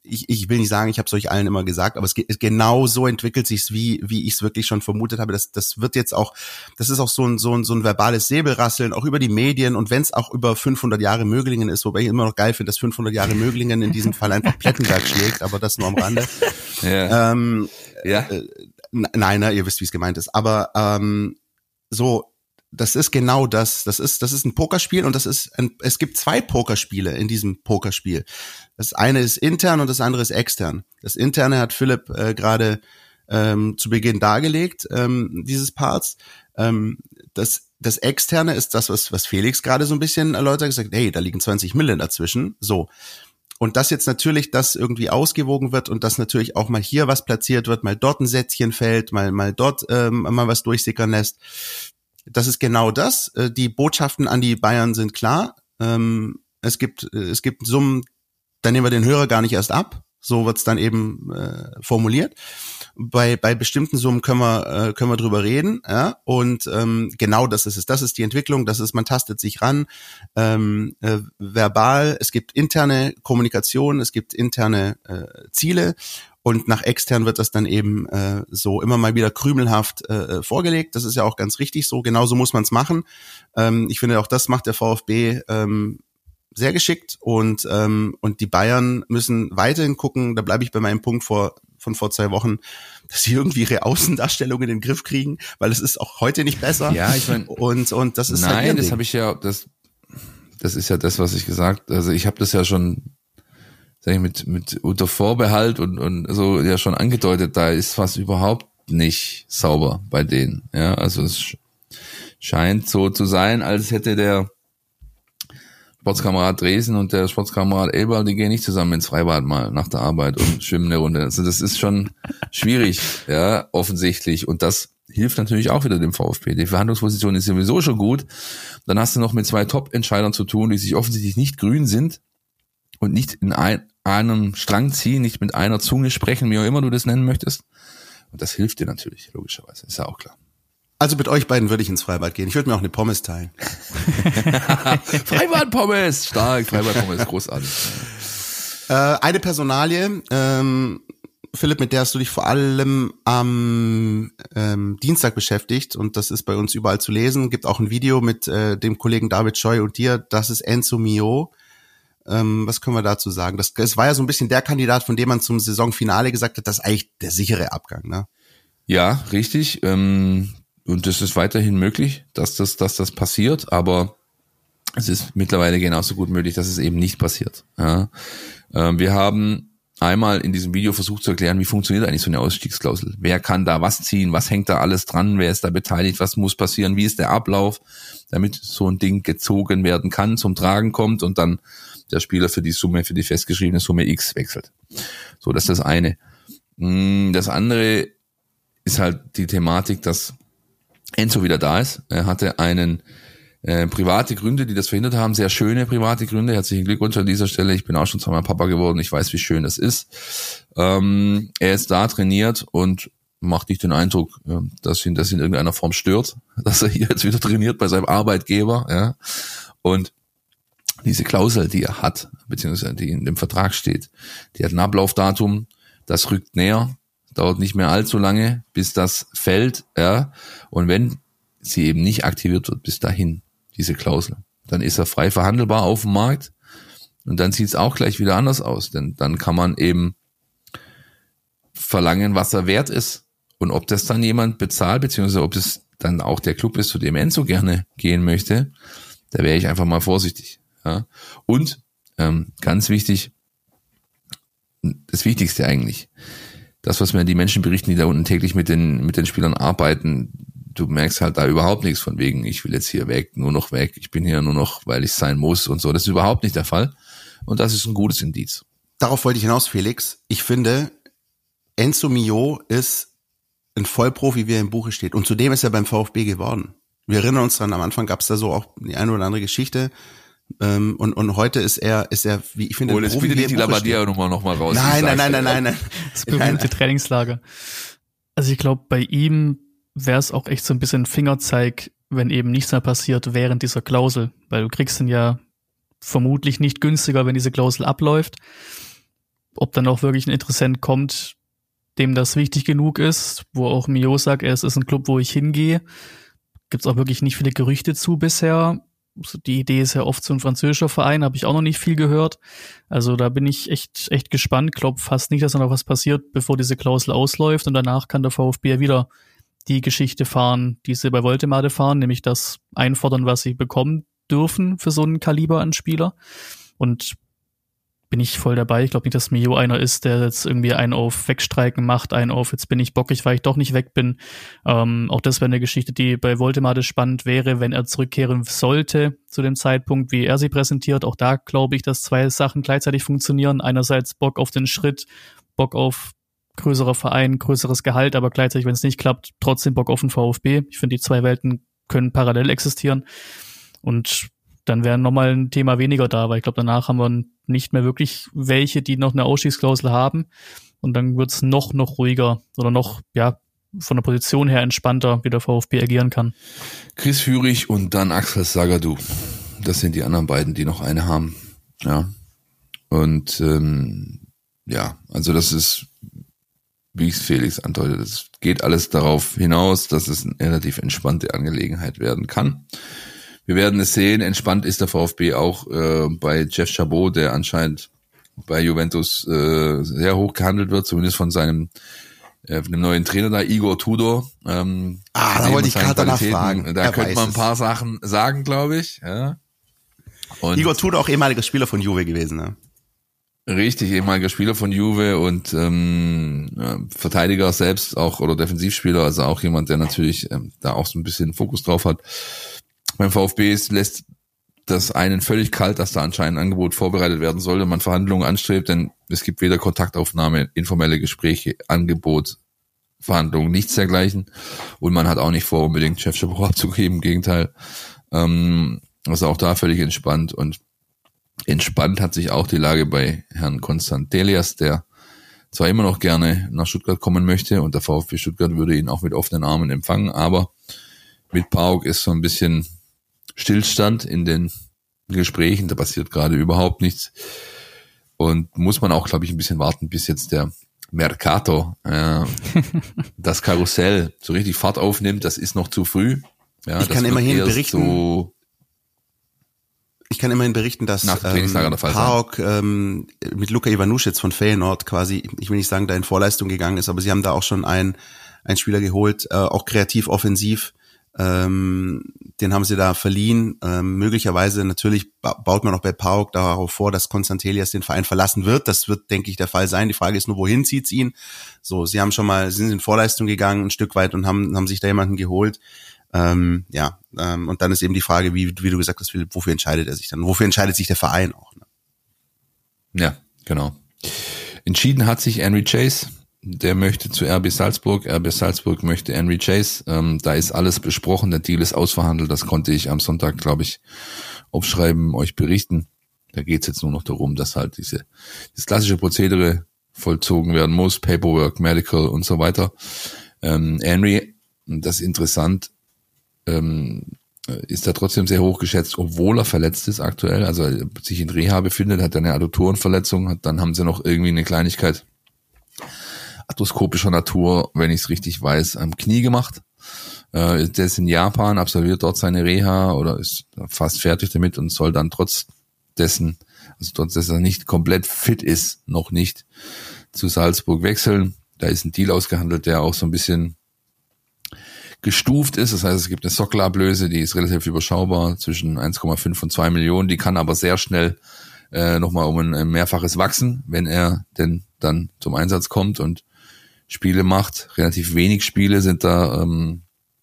[SPEAKER 5] ich, ich will nicht sagen, ich habe es euch allen immer gesagt, aber es geht genau so entwickelt sich's, wie wie ich es wirklich schon vermutet habe. Das das wird jetzt auch, das ist auch so ein so ein so ein verbales Säbelrasseln, auch über die Medien, und wenn es auch über fünfhundert Jahre Möglingen ist, wobei ich immer noch geil finde, dass fünfhundert Jahre Möglingen in diesem Fall einfach Plettenberg schlägt, aber das nur am Rande.
[SPEAKER 4] Ja.
[SPEAKER 5] Ähm,
[SPEAKER 4] ja.
[SPEAKER 5] Äh, nein, ne, ihr wisst, wie es gemeint ist. Aber ähm, so. Das ist genau das. Das ist, das ist ein Pokerspiel, und das ist ein, es gibt zwei Pokerspiele in diesem Pokerspiel. Das eine ist intern und das andere ist extern. Das interne hat Philipp äh, gerade ähm, zu Beginn dargelegt, ähm, dieses Parts. Ähm, das, das externe ist das, was, was Felix gerade so ein bisschen erläutert, gesagt, hey, da liegen zwanzig Millionen dazwischen. So. Und dass jetzt natürlich das irgendwie ausgewogen wird und dass natürlich auch mal hier was platziert wird, mal dort ein Sätzchen fällt, mal, mal dort ähm, mal was durchsickern lässt. Das ist genau das. Die Botschaften an die Bayern sind klar. Es gibt, es gibt Summen, da nehmen wir den Hörer gar nicht erst ab. So wird's dann eben äh, formuliert. Bei bei bestimmten Summen können wir äh, können wir drüber reden. Ja? Und ähm, genau das ist es. Das ist die Entwicklung. Das ist, man tastet sich ran. Ähm, äh, verbal. Es gibt interne Kommunikation. Es gibt interne äh, Ziele. Und nach extern wird das dann eben äh, so immer mal wieder krümelhaft äh, vorgelegt. Das ist ja auch ganz richtig so. Genauso muss man es machen. Ähm, ich finde, auch das macht der VfB ähm, sehr geschickt. Und ähm, und die Bayern müssen weiterhin gucken. Da bleibe ich bei meinem Punkt vor von vor zwei Wochen, dass sie irgendwie ihre Außendarstellung in den Griff kriegen, weil es ist auch heute nicht besser.
[SPEAKER 4] Ja, ich meine,
[SPEAKER 5] und und das ist
[SPEAKER 4] nein,
[SPEAKER 5] halt
[SPEAKER 4] das habe ich ja, das das ist ja das, was ich gesagt. Also ich habe das ja schon, sag ich, mit mit unter Vorbehalt und und so ja schon angedeutet, da ist was überhaupt nicht sauber bei denen. Ja, also es scheint so zu sein, als hätte der Sportskamerad Dresden und der Sportskamerad Elber, die gehen nicht zusammen ins Freibad mal nach der Arbeit und schwimmen eine Runde. Also das ist schon schwierig, ja, offensichtlich. Und das hilft natürlich auch wieder dem VfB. Die Verhandlungsposition ist sowieso schon gut. Dann hast du noch mit zwei Top-Entscheidern zu tun, die sich offensichtlich nicht grün sind und nicht in ein, einem Strang ziehen, nicht mit einer Zunge sprechen, wie auch immer du das nennen möchtest. Und das hilft dir natürlich, logischerweise. Ist ja auch klar.
[SPEAKER 5] Also mit euch beiden würde ich ins Freibad gehen. Ich würde mir auch eine Pommes teilen.
[SPEAKER 4] Freibad-Pommes, stark. Freibad-Pommes, großartig.
[SPEAKER 5] Äh, eine Personalie, ähm, Philipp, mit der hast du dich vor allem am ähm, Dienstag beschäftigt, und das ist bei uns überall zu lesen. Gibt auch ein Video mit äh, dem Kollegen David Scheu und dir. Das ist Enzo Mio. Ähm, was können wir dazu sagen? Das, das war ja so ein bisschen der Kandidat, von dem man zum Saisonfinale gesagt hat, das ist eigentlich der sichere Abgang, ne?
[SPEAKER 4] Ja, richtig. Ähm Und das ist weiterhin möglich, dass das, dass das passiert, aber es ist mittlerweile genauso gut möglich, dass es eben nicht passiert. Ja. Wir haben einmal in diesem Video versucht zu erklären, wie funktioniert eigentlich so eine Ausstiegsklausel. Wer kann da was ziehen? Was hängt da alles dran? Wer ist da beteiligt? Was muss passieren? Wie ist der Ablauf, damit so ein Ding gezogen werden kann, zum Tragen kommt und dann der Spieler für die Summe, für die festgeschriebene Summe X wechselt. So, das ist das eine. Das andere ist halt die Thematik, dass Enzo wieder da ist. Er hatte einen äh, private Gründe, die das verhindert haben, sehr schöne private Gründe. Herzlichen Glückwunsch an dieser Stelle. Ich bin auch schon zweimal Papa geworden. Ich weiß, wie schön das ist. Ähm, er ist da, trainiert und macht nicht den Eindruck, äh, dass ihn das in irgendeiner Form stört, dass er hier jetzt wieder trainiert bei seinem Arbeitgeber. Ja. Und diese Klausel, die er hat, beziehungsweise die in dem Vertrag steht, die hat ein Ablaufdatum, das rückt näher. Dauert nicht mehr allzu lange, bis das fällt, ja. Und wenn sie eben nicht aktiviert wird bis dahin, diese Klausel, dann ist er frei verhandelbar auf dem Markt, und dann sieht es auch gleich wieder anders aus, denn dann kann man eben verlangen, was er wert ist, und ob das dann jemand bezahlt, beziehungsweise ob es dann auch der Club ist, zu dem Enzo gerne gehen möchte, da wäre ich einfach mal vorsichtig, ja. Und ähm, ganz wichtig, das Wichtigste eigentlich, das, was mir die Menschen berichten, die da unten täglich mit den mit den Spielern arbeiten, du merkst halt da überhaupt nichts von wegen, ich will jetzt hier weg, nur noch weg, ich bin hier nur noch, weil ich sein muss und so. Das ist überhaupt nicht der Fall. Und das ist ein gutes Indiz.
[SPEAKER 5] Darauf wollte ich hinaus, Felix. Ich finde, Enzo Mio ist ein Vollprofi, wie er im Buche steht. Und zudem ist er beim VfB geworden. Wir erinnern uns dran, am Anfang gab es da so auch die eine oder andere Geschichte. Ähm, und, und heute ist er, ist er, wie ich finde,
[SPEAKER 4] oh, jetzt bitte nicht die Labadia-Nummer nochmal raus.
[SPEAKER 5] Nein, nein, nein, nein, nein, nein.
[SPEAKER 6] Das berühmte Trainingslager. Also ich glaube, bei ihm wäre es auch echt so ein bisschen Fingerzeig, wenn eben nichts mehr passiert während dieser Klausel. Weil du kriegst ihn ja vermutlich nicht günstiger, wenn diese Klausel abläuft. ob dann auch wirklich ein Interessent kommt, dem das wichtig genug ist, wo auch Mio sagt, es ist ein Club, wo ich hingehe. Gibt's auch wirklich nicht viele Gerüchte zu bisher. Die Idee ist ja oft so ein französischer Verein, habe ich auch noch nicht viel gehört. Also da bin ich echt echt gespannt. Glaub fast nicht, dass da noch was passiert, bevor diese Klausel ausläuft. Und danach kann der VfB ja wieder die Geschichte fahren, die sie bei Woltemade fahren, nämlich das einfordern, was sie bekommen dürfen für so einen Kaliber an Spieler. Und bin ich voll dabei. Ich glaube nicht, dass Mio einer ist, der jetzt irgendwie einen auf Wegstreiken macht, einen auf jetzt bin ich bockig, weil ich doch nicht weg bin. Ähm, auch das wäre eine Geschichte, die bei Woltemade spannend wäre, wenn er zurückkehren sollte zu dem Zeitpunkt, wie er sie präsentiert. Auch da glaube ich, dass zwei Sachen gleichzeitig funktionieren. Einerseits Bock auf den Schritt, Bock auf größerer Verein, größeres Gehalt, aber gleichzeitig, wenn es nicht klappt, trotzdem Bock auf den VfB. Ich finde, die zwei Welten können parallel existieren. Und dann wäre nochmal ein Thema weniger da, weil ich glaube, danach haben wir nicht mehr wirklich welche, die noch eine Ausstiegsklausel haben. Und dann wird's noch, noch ruhiger oder noch, ja, von der Position her entspannter, wie der VfB agieren kann.
[SPEAKER 4] Chris Führig und dann Axel Zagadou. Das sind die anderen beiden, die noch eine haben. Ja. Und ähm, ja, also das ist, wie es Felix andeutet, es geht alles darauf hinaus, dass es eine relativ entspannte Angelegenheit werden kann. Wir werden es sehen. Entspannt ist der VfB auch äh, bei Jeff Chabot, der anscheinend bei Juventus äh, sehr hoch gehandelt wird, zumindest von seinem äh, von dem neuen Trainer da, Igor Tudor. Ähm,
[SPEAKER 5] ah, da wollte ich gerade danach fragen.
[SPEAKER 4] Da er könnte man ein paar es. Sachen sagen, glaube ich. Ja. Und
[SPEAKER 5] Igor Tudor, auch ehemaliger Spieler von Juve gewesen, ne?
[SPEAKER 4] Richtig, ehemaliger Spieler von Juve und ähm, ja, Verteidiger selbst auch oder Defensivspieler, also auch jemand, der natürlich ähm, da auch so ein bisschen Fokus drauf hat. Beim VfB ist, lässt das einen völlig kalt, dass da anscheinend ein Angebot vorbereitet werden soll und man Verhandlungen anstrebt, denn es gibt weder Kontaktaufnahme, informelle Gespräche, Angebot, Verhandlungen, nichts dergleichen. Und man hat auch nicht vor, unbedingt Chef Chabot abzugeben, im Gegenteil. Ähm, also auch da völlig entspannt. Und entspannt hat sich auch die Lage bei Herrn Konstant Delias, der zwar immer noch gerne nach Stuttgart kommen möchte und der VfB Stuttgart würde ihn auch mit offenen Armen empfangen, aber mit PAOK ist so ein bisschen Stillstand in den Gesprächen, da passiert gerade überhaupt nichts und muss man auch, glaube ich, ein bisschen warten, bis jetzt der Mercato, äh, das Karussell so richtig Fahrt aufnimmt. Das ist noch zu früh. Ja,
[SPEAKER 5] ich kann immerhin berichten, so ich kann immerhin berichten, dass ähm, PAOK ähm, mit Luka Ivanušić von Feyenoord quasi, ich will nicht sagen, da in Vorleistung gegangen ist, aber sie haben da auch schon einen, einen Spieler geholt, äh, auch kreativ, offensiv. Ähm, den haben sie da verliehen. Ähm, möglicherweise natürlich baut man auch bei PAOK darauf vor, dass Konstantelias den Verein verlassen wird. Das wird, denke ich, der Fall sein. Die Frage ist nur, wohin zieht's ihn? So, sie haben schon mal, sind in Vorleistung gegangen ein Stück weit und haben haben sich da jemanden geholt. Ähm, ja, ähm, und dann ist eben die Frage, wie wie du gesagt hast, Philipp, wofür entscheidet er sich dann? Wofür entscheidet sich der Verein auch? Ne?
[SPEAKER 4] Ja, genau. Entschieden hat sich Henry Chase. Der möchte zu R B Salzburg, R B Salzburg möchte Henry Chase. Ähm, da ist alles besprochen, der Deal ist ausverhandelt. Das konnte ich am Sonntag, glaube ich, aufschreiben, euch berichten. Da geht es jetzt nur noch darum, dass halt diese das klassische Prozedere vollzogen werden muss, Paperwork, Medical und so weiter. Ähm, Henry, das ist interessant, ähm, ist da trotzdem sehr hoch geschätzt, obwohl er verletzt ist aktuell, also sich in Reha befindet, hat eine Adduktorenverletzung, hat, dann haben sie noch irgendwie eine Kleinigkeit arthroskopischer Natur, wenn ich es richtig weiß, am Knie gemacht. Äh, der ist in Japan, absolviert dort seine Reha oder ist fast fertig damit und soll dann trotz dessen, also trotz dass er nicht komplett fit ist, noch nicht zu Salzburg wechseln. Da ist ein Deal ausgehandelt, der auch so ein bisschen gestuft ist. Das heißt, es gibt eine Sockelablöse, die ist relativ überschaubar, zwischen eins Komma fünf und zwei Millionen. Die kann aber sehr schnell äh, nochmal um ein, ein Mehrfaches wachsen, wenn er denn dann zum Einsatz kommt und Spiele macht. Relativ wenig Spiele sind da ähm,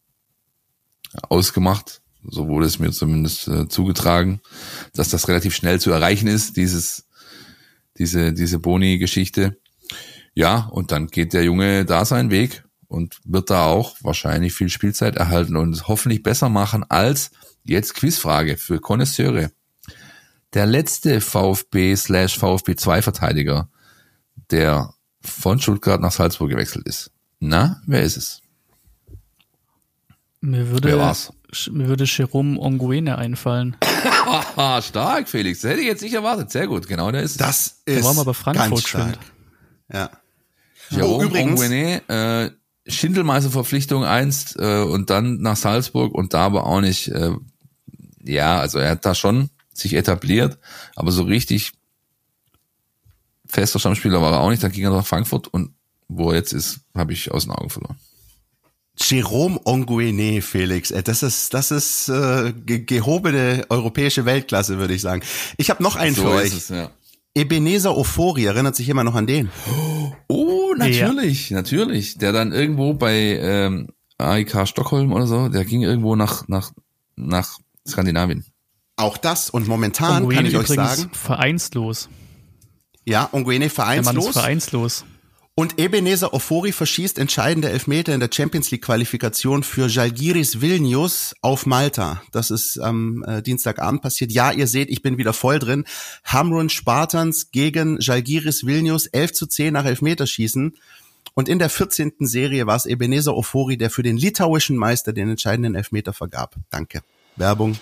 [SPEAKER 4] ausgemacht. So wurde es mir zumindest äh, zugetragen, dass das relativ schnell zu erreichen ist, dieses diese diese Boni-Geschichte. Ja, und dann geht der Junge da seinen Weg und wird da auch wahrscheinlich viel Spielzeit erhalten und es hoffentlich besser machen als, jetzt Quizfrage für Connoisseure, der letzte VfB slash VfB zwei Verteidiger, der von Stuttgart nach Salzburg gewechselt ist. Na, wer ist es?
[SPEAKER 6] Mir würde mir würde Jerome Onguene einfallen.
[SPEAKER 4] Stark, Felix. Das hätte ich jetzt nicht erwartet. Sehr gut, genau, der ist es.
[SPEAKER 5] Das ist
[SPEAKER 6] der war mal bei Frankfurt
[SPEAKER 5] ganz stark.
[SPEAKER 6] schwimmt.
[SPEAKER 5] Ja.
[SPEAKER 4] Jerome
[SPEAKER 5] oh, übrigens.
[SPEAKER 4] Onguene, äh, Schindelmeister-Verpflichtung einst äh, und dann nach Salzburg und da aber auch nicht, äh, ja, also er hat da schon sich etabliert, aber so richtig fester Stammspieler war er auch nicht. Dann ging er nach Frankfurt und wo er jetzt ist, habe ich aus den Augen verloren.
[SPEAKER 5] Jerome Onguene, Felix, das ist das ist äh, ge- gehobene europäische Weltklasse, würde ich sagen. Ich habe noch einen
[SPEAKER 4] So
[SPEAKER 5] für
[SPEAKER 4] ist
[SPEAKER 5] euch.
[SPEAKER 4] es, ja.
[SPEAKER 5] Ebenezer Ofori, erinnert sich jemand noch an den?
[SPEAKER 4] Oh, natürlich, ja. natürlich. Der dann irgendwo bei ähm, A I K Stockholm oder so, der ging irgendwo nach nach nach Skandinavien.
[SPEAKER 5] Auch das und momentan
[SPEAKER 6] Onguene
[SPEAKER 5] kann ich euch
[SPEAKER 6] übrigens
[SPEAKER 5] sagen,
[SPEAKER 6] vereinslos.
[SPEAKER 5] ja, Onguene
[SPEAKER 6] Der Mann ist
[SPEAKER 5] vereinslos.
[SPEAKER 6] vereinslos.
[SPEAKER 5] Und Ebenezer Ofori verschießt entscheidende Elfmeter in der Champions League Qualifikation für Žalgiris Vilnius auf Malta. Das ist am äh, Dienstagabend passiert. Ja, ihr seht, ich bin wieder voll drin. Hamrun Spartans gegen Žalgiris Vilnius, elf zu zehn nach Elfmeterschießen. Und in der vierzehnten Serie war es Ebenezer Ofori, der für den litauischen Meister den entscheidenden Elfmeter vergab. Danke. Werbung.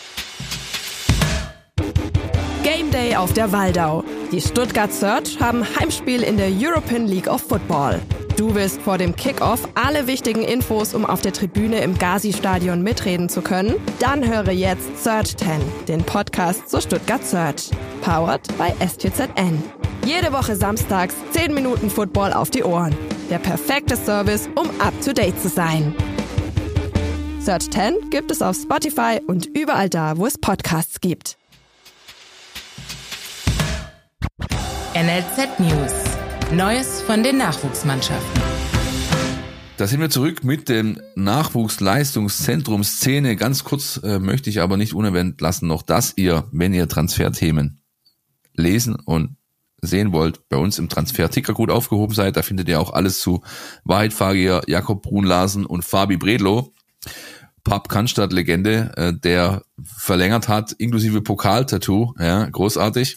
[SPEAKER 7] Game Day auf der Waldau. Die Stuttgart Search haben Heimspiel in der European League of Football. Du willst vor dem Kickoff alle wichtigen Infos, um auf der Tribüne im Gazi-Stadion mitreden zu können? Dann höre jetzt Search zehn, den Podcast zur Stuttgart Search. Powered by S T Z N. Jede Woche samstags zehn Minuten Football auf die Ohren. Der perfekte Service, um up-to-date zu sein. Search zehn gibt es auf Spotify und überall da, wo es Podcasts gibt.
[SPEAKER 1] N L Z News. Neues von den Nachwuchsmannschaften.
[SPEAKER 4] Da sind wir zurück mit dem Nachwuchsleistungszentrum Szene. Ganz kurz äh, möchte ich aber nicht unerwähnt lassen noch, dass ihr, wenn ihr Transferthemen lesen und sehen wollt, bei uns im Transfer-Ticker gut aufgehoben seid. Da findet ihr auch alles zu Wahrheit Fagier, Jakob Brun-Larsen und Fabi Bredlow. Pap Cannstatt-Legende, äh, der verlängert hat, inklusive Pokal-Tattoo. Ja, großartig.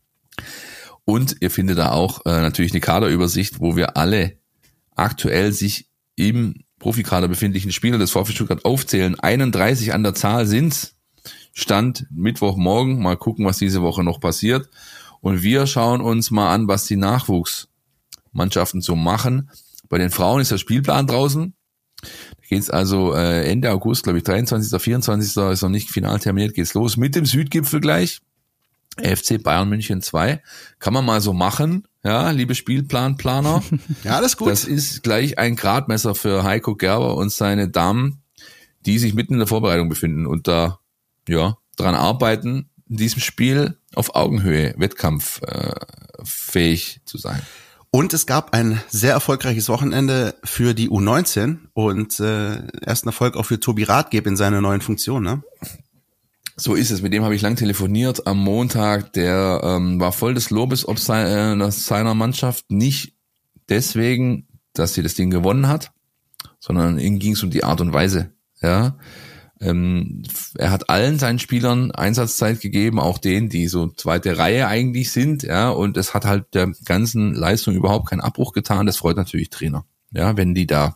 [SPEAKER 4] Und ihr findet da auch äh, natürlich eine Kaderübersicht, wo wir alle aktuell sich im Profikader befindlichen Spieler des VfB Stuttgart aufzählen. einunddreißig an der Zahl sind's. Stand Mittwochmorgen. Mal gucken, was diese Woche noch passiert. Und wir schauen uns mal an, was die Nachwuchsmannschaften so machen. Bei den Frauen ist der Spielplan draußen. Da geht's also äh, Ende August, glaube ich, dreiundzwanzigsten vierundzwanzigsten ist noch nicht final terminiert, geht's los mit dem Südgipfel gleich. F C Bayern München zwei. Kann man mal so machen, ja, liebe Spielplanplaner.
[SPEAKER 5] Ja, das ist gut.
[SPEAKER 4] Das ist gleich ein Gradmesser für Heiko Gerber und seine Damen, die sich mitten in der Vorbereitung befinden und da, ja, dran arbeiten, in diesem Spiel auf Augenhöhe wettkampffähig äh, zu sein.
[SPEAKER 5] Und es gab ein sehr erfolgreiches Wochenende für die U neunzehn und äh, ersten Erfolg auch für Tobi Rathgeb in seiner neuen Funktion, ne?
[SPEAKER 4] So ist es. Mit dem habe ich lang telefoniert am Montag. Der ähm, war voll des Lobes ob sein, äh, seiner Mannschaft. Nicht deswegen, dass sie das Ding gewonnen hat, sondern ihm ging es um die Art und Weise. Ja, ähm, er hat allen seinen Spielern Einsatzzeit gegeben, auch denen, die so zweite Reihe eigentlich sind. Ja, und es hat halt der ganzen Leistung überhaupt keinen Abbruch getan. Das freut natürlich Trainer. Ja, wenn die da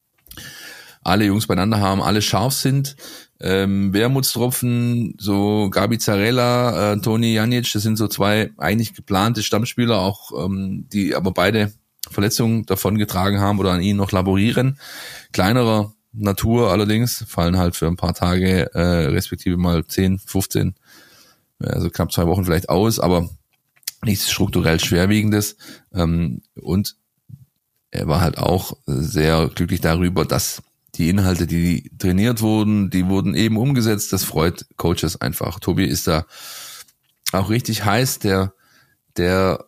[SPEAKER 4] alle Jungs beieinander haben, alle scharf sind. Ähm, Wermutstropfen, so Gabi Zarella, äh, Toni Janic, das sind so zwei eigentlich geplante Stammspieler, auch ähm, die aber beide Verletzungen davongetragen haben oder an ihnen noch laborieren. Kleinerer Natur allerdings, fallen halt für ein paar Tage, äh, respektive mal zehn, fünfzehn, also knapp zwei Wochen vielleicht aus, aber nichts strukturell Schwerwiegendes. Ähm, und er war halt auch sehr glücklich darüber, dass die Inhalte, die trainiert wurden, die wurden eben umgesetzt. Das freut Coaches einfach. Tobi ist da auch richtig heiß. Der, der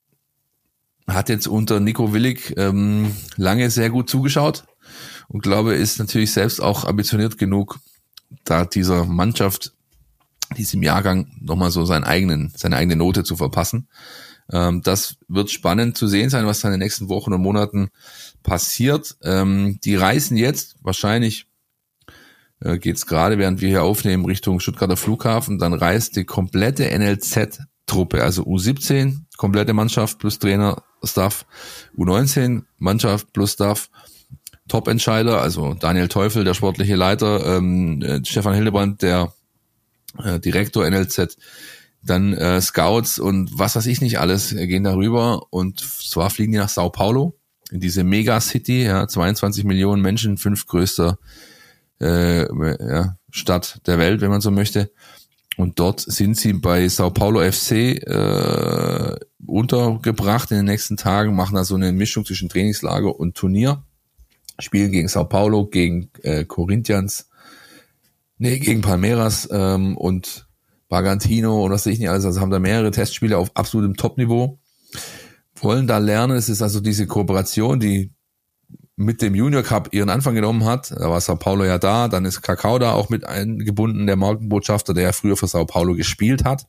[SPEAKER 4] hat jetzt unter Nico Willig ähm, lange sehr gut zugeschaut und glaube, ist natürlich selbst auch ambitioniert genug, da dieser Mannschaft, diesem Jahrgang nochmal so seinen eigenen, seine eigene Note zu verpassen. Ähm, das wird spannend zu sehen sein, was da in den nächsten Wochen und Monaten passiert. Ähm, die reisen jetzt, wahrscheinlich äh, geht's gerade, während wir hier aufnehmen, Richtung Stuttgarter Flughafen, dann reist die komplette N L Z-Truppe, also U siebzehn, komplette Mannschaft plus Trainer, Staff, U neunzehn, Mannschaft plus Staff, Top-Entscheider, also Daniel Teufel, der sportliche Leiter, ähm, äh, Stefan Hildebrand, der äh, Direktor N L Z, dann äh, Scouts und was weiß ich nicht alles, äh, gehen darüber und zwar fliegen die nach Sao Paulo, in diese Megacity, ja, zweiundzwanzig Millionen Menschen, fünftgrößter äh, ja, Stadt der Welt, wenn man so möchte. Und dort sind sie bei Sao Paulo F C äh, untergebracht in den nächsten Tagen, machen da so eine Mischung zwischen Trainingslager und Turnier, spielen gegen Sao Paulo, gegen äh, Corinthians, nee, gegen Palmeiras ähm, und Bragantino und was weiß ich nicht alles, also haben da mehrere Testspiele auf absolutem Top-Niveau, wollen da lernen. Es ist also diese Kooperation, die mit dem Junior Cup ihren Anfang genommen hat. Da war Sao Paulo ja da, dann ist Kakao da auch mit eingebunden, der Markenbotschafter, der ja früher für Sao Paulo gespielt hat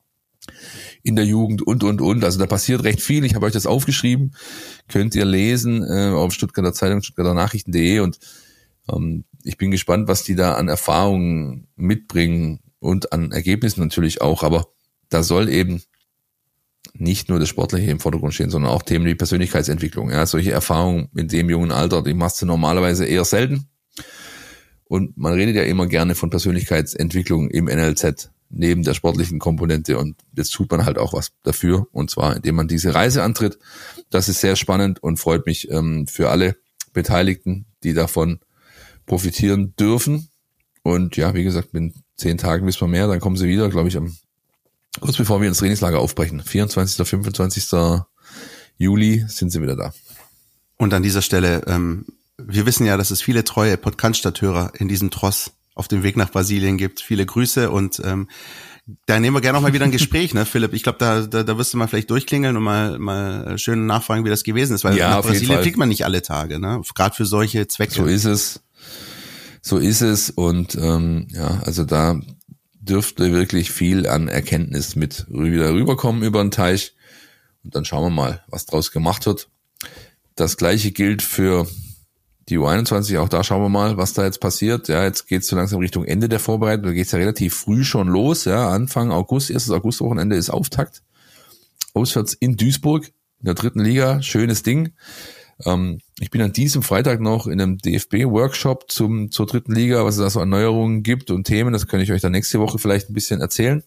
[SPEAKER 4] in der Jugend und, und, und. Also da passiert recht viel. Ich habe euch das aufgeschrieben, könnt ihr lesen äh, auf Stuttgarter Zeitung, Stuttgarter Nachrichten punkt de und ähm, ich bin gespannt, was die da an Erfahrungen mitbringen und an Ergebnissen natürlich auch, aber da soll eben nicht nur das Sportliche im Vordergrund stehen, sondern auch Themen wie Persönlichkeitsentwicklung. Ja, solche Erfahrungen in dem jungen Alter, die machst du normalerweise eher selten. Und man redet ja immer gerne von Persönlichkeitsentwicklung im N L Z neben der sportlichen Komponente und jetzt tut man halt auch was dafür und zwar indem man diese Reise antritt. Das ist sehr spannend und freut mich ähm, für alle Beteiligten, die davon profitieren dürfen. Und ja, wie gesagt, in zehn Tagen wissen wir mehr, dann kommen sie wieder, glaube ich, am kurz bevor wir ins Trainingslager aufbrechen. vierundzwanzigsten fünfundzwanzigsten Juli sind sie wieder da.
[SPEAKER 5] Und an dieser Stelle, ähm, wir wissen ja, dass es viele treue Podcast-Hörer in diesem Tross auf dem Weg nach Brasilien gibt. Viele Grüße und ähm, da nehmen wir gerne auch mal wieder ein Gespräch, ne, Philipp? Ich glaube, da, da da wirst du mal vielleicht durchklingeln und mal mal schön nachfragen, wie das gewesen ist, weil
[SPEAKER 4] ja,
[SPEAKER 5] nach Brasilien fliegt man nicht alle Tage, ne? Gerade für solche Zwecke.
[SPEAKER 4] So ist es. So ist es und ähm, ja, also da dürfte wirklich viel an Erkenntnis mit wieder rüberkommen über den Teich und dann schauen wir mal, was draus gemacht wird. Das Gleiche gilt für die U einundzwanzig, auch da schauen wir mal, was da jetzt passiert. Ja, jetzt geht's so langsam Richtung Ende der Vorbereitung, da geht's ja relativ früh schon los, ja, Anfang August, erstes Augustwochenende ist Auftakt. Auswärts in Duisburg, in der dritten Liga, schönes Ding. Ähm, ich bin an diesem Freitag noch in einem D F B-Workshop zum zur dritten Liga, was es da so an Neuerungen gibt und Themen, das kann ich euch dann nächste Woche vielleicht ein bisschen erzählen.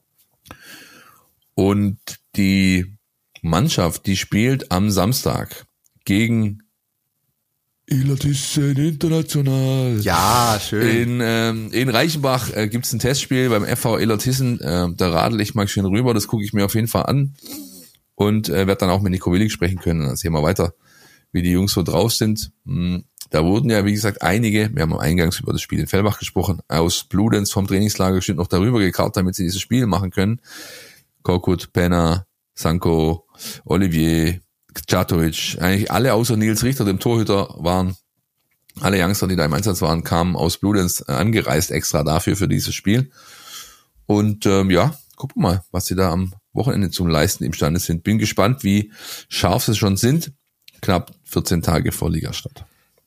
[SPEAKER 4] Und die Mannschaft, die spielt am Samstag gegen Illertissen International.
[SPEAKER 5] Ja, schön.
[SPEAKER 4] In, ähm, in Reichenbach äh, gibt's ein Testspiel beim F V Illertissen. Äh, da radel ich mal schön rüber. Das gucke ich mir auf jeden Fall an. Und äh, werde dann auch mit Nico Willig sprechen können. Dann sehen wir weiter, wie die Jungs so drauf sind. Hm, da wurden ja, wie gesagt, einige, wir haben am Eingangs über das Spiel in Fellbach gesprochen, aus Bludenz vom Trainingslager steht noch darüber gekarrt, damit sie dieses Spiel machen können. Korkut, Penna, Sanko, Olivier, Catovic, eigentlich alle außer Nils Richter, dem Torhüter, waren, alle Youngster, die da im Einsatz waren, kamen aus Bludenz angereist extra dafür, für dieses Spiel. Und ähm, ja, gucken wir mal, was sie da am Wochenende zum Leisten imstande sind. Bin gespannt, wie scharf sie schon sind, knapp vierzehn Tage vor Ligastart.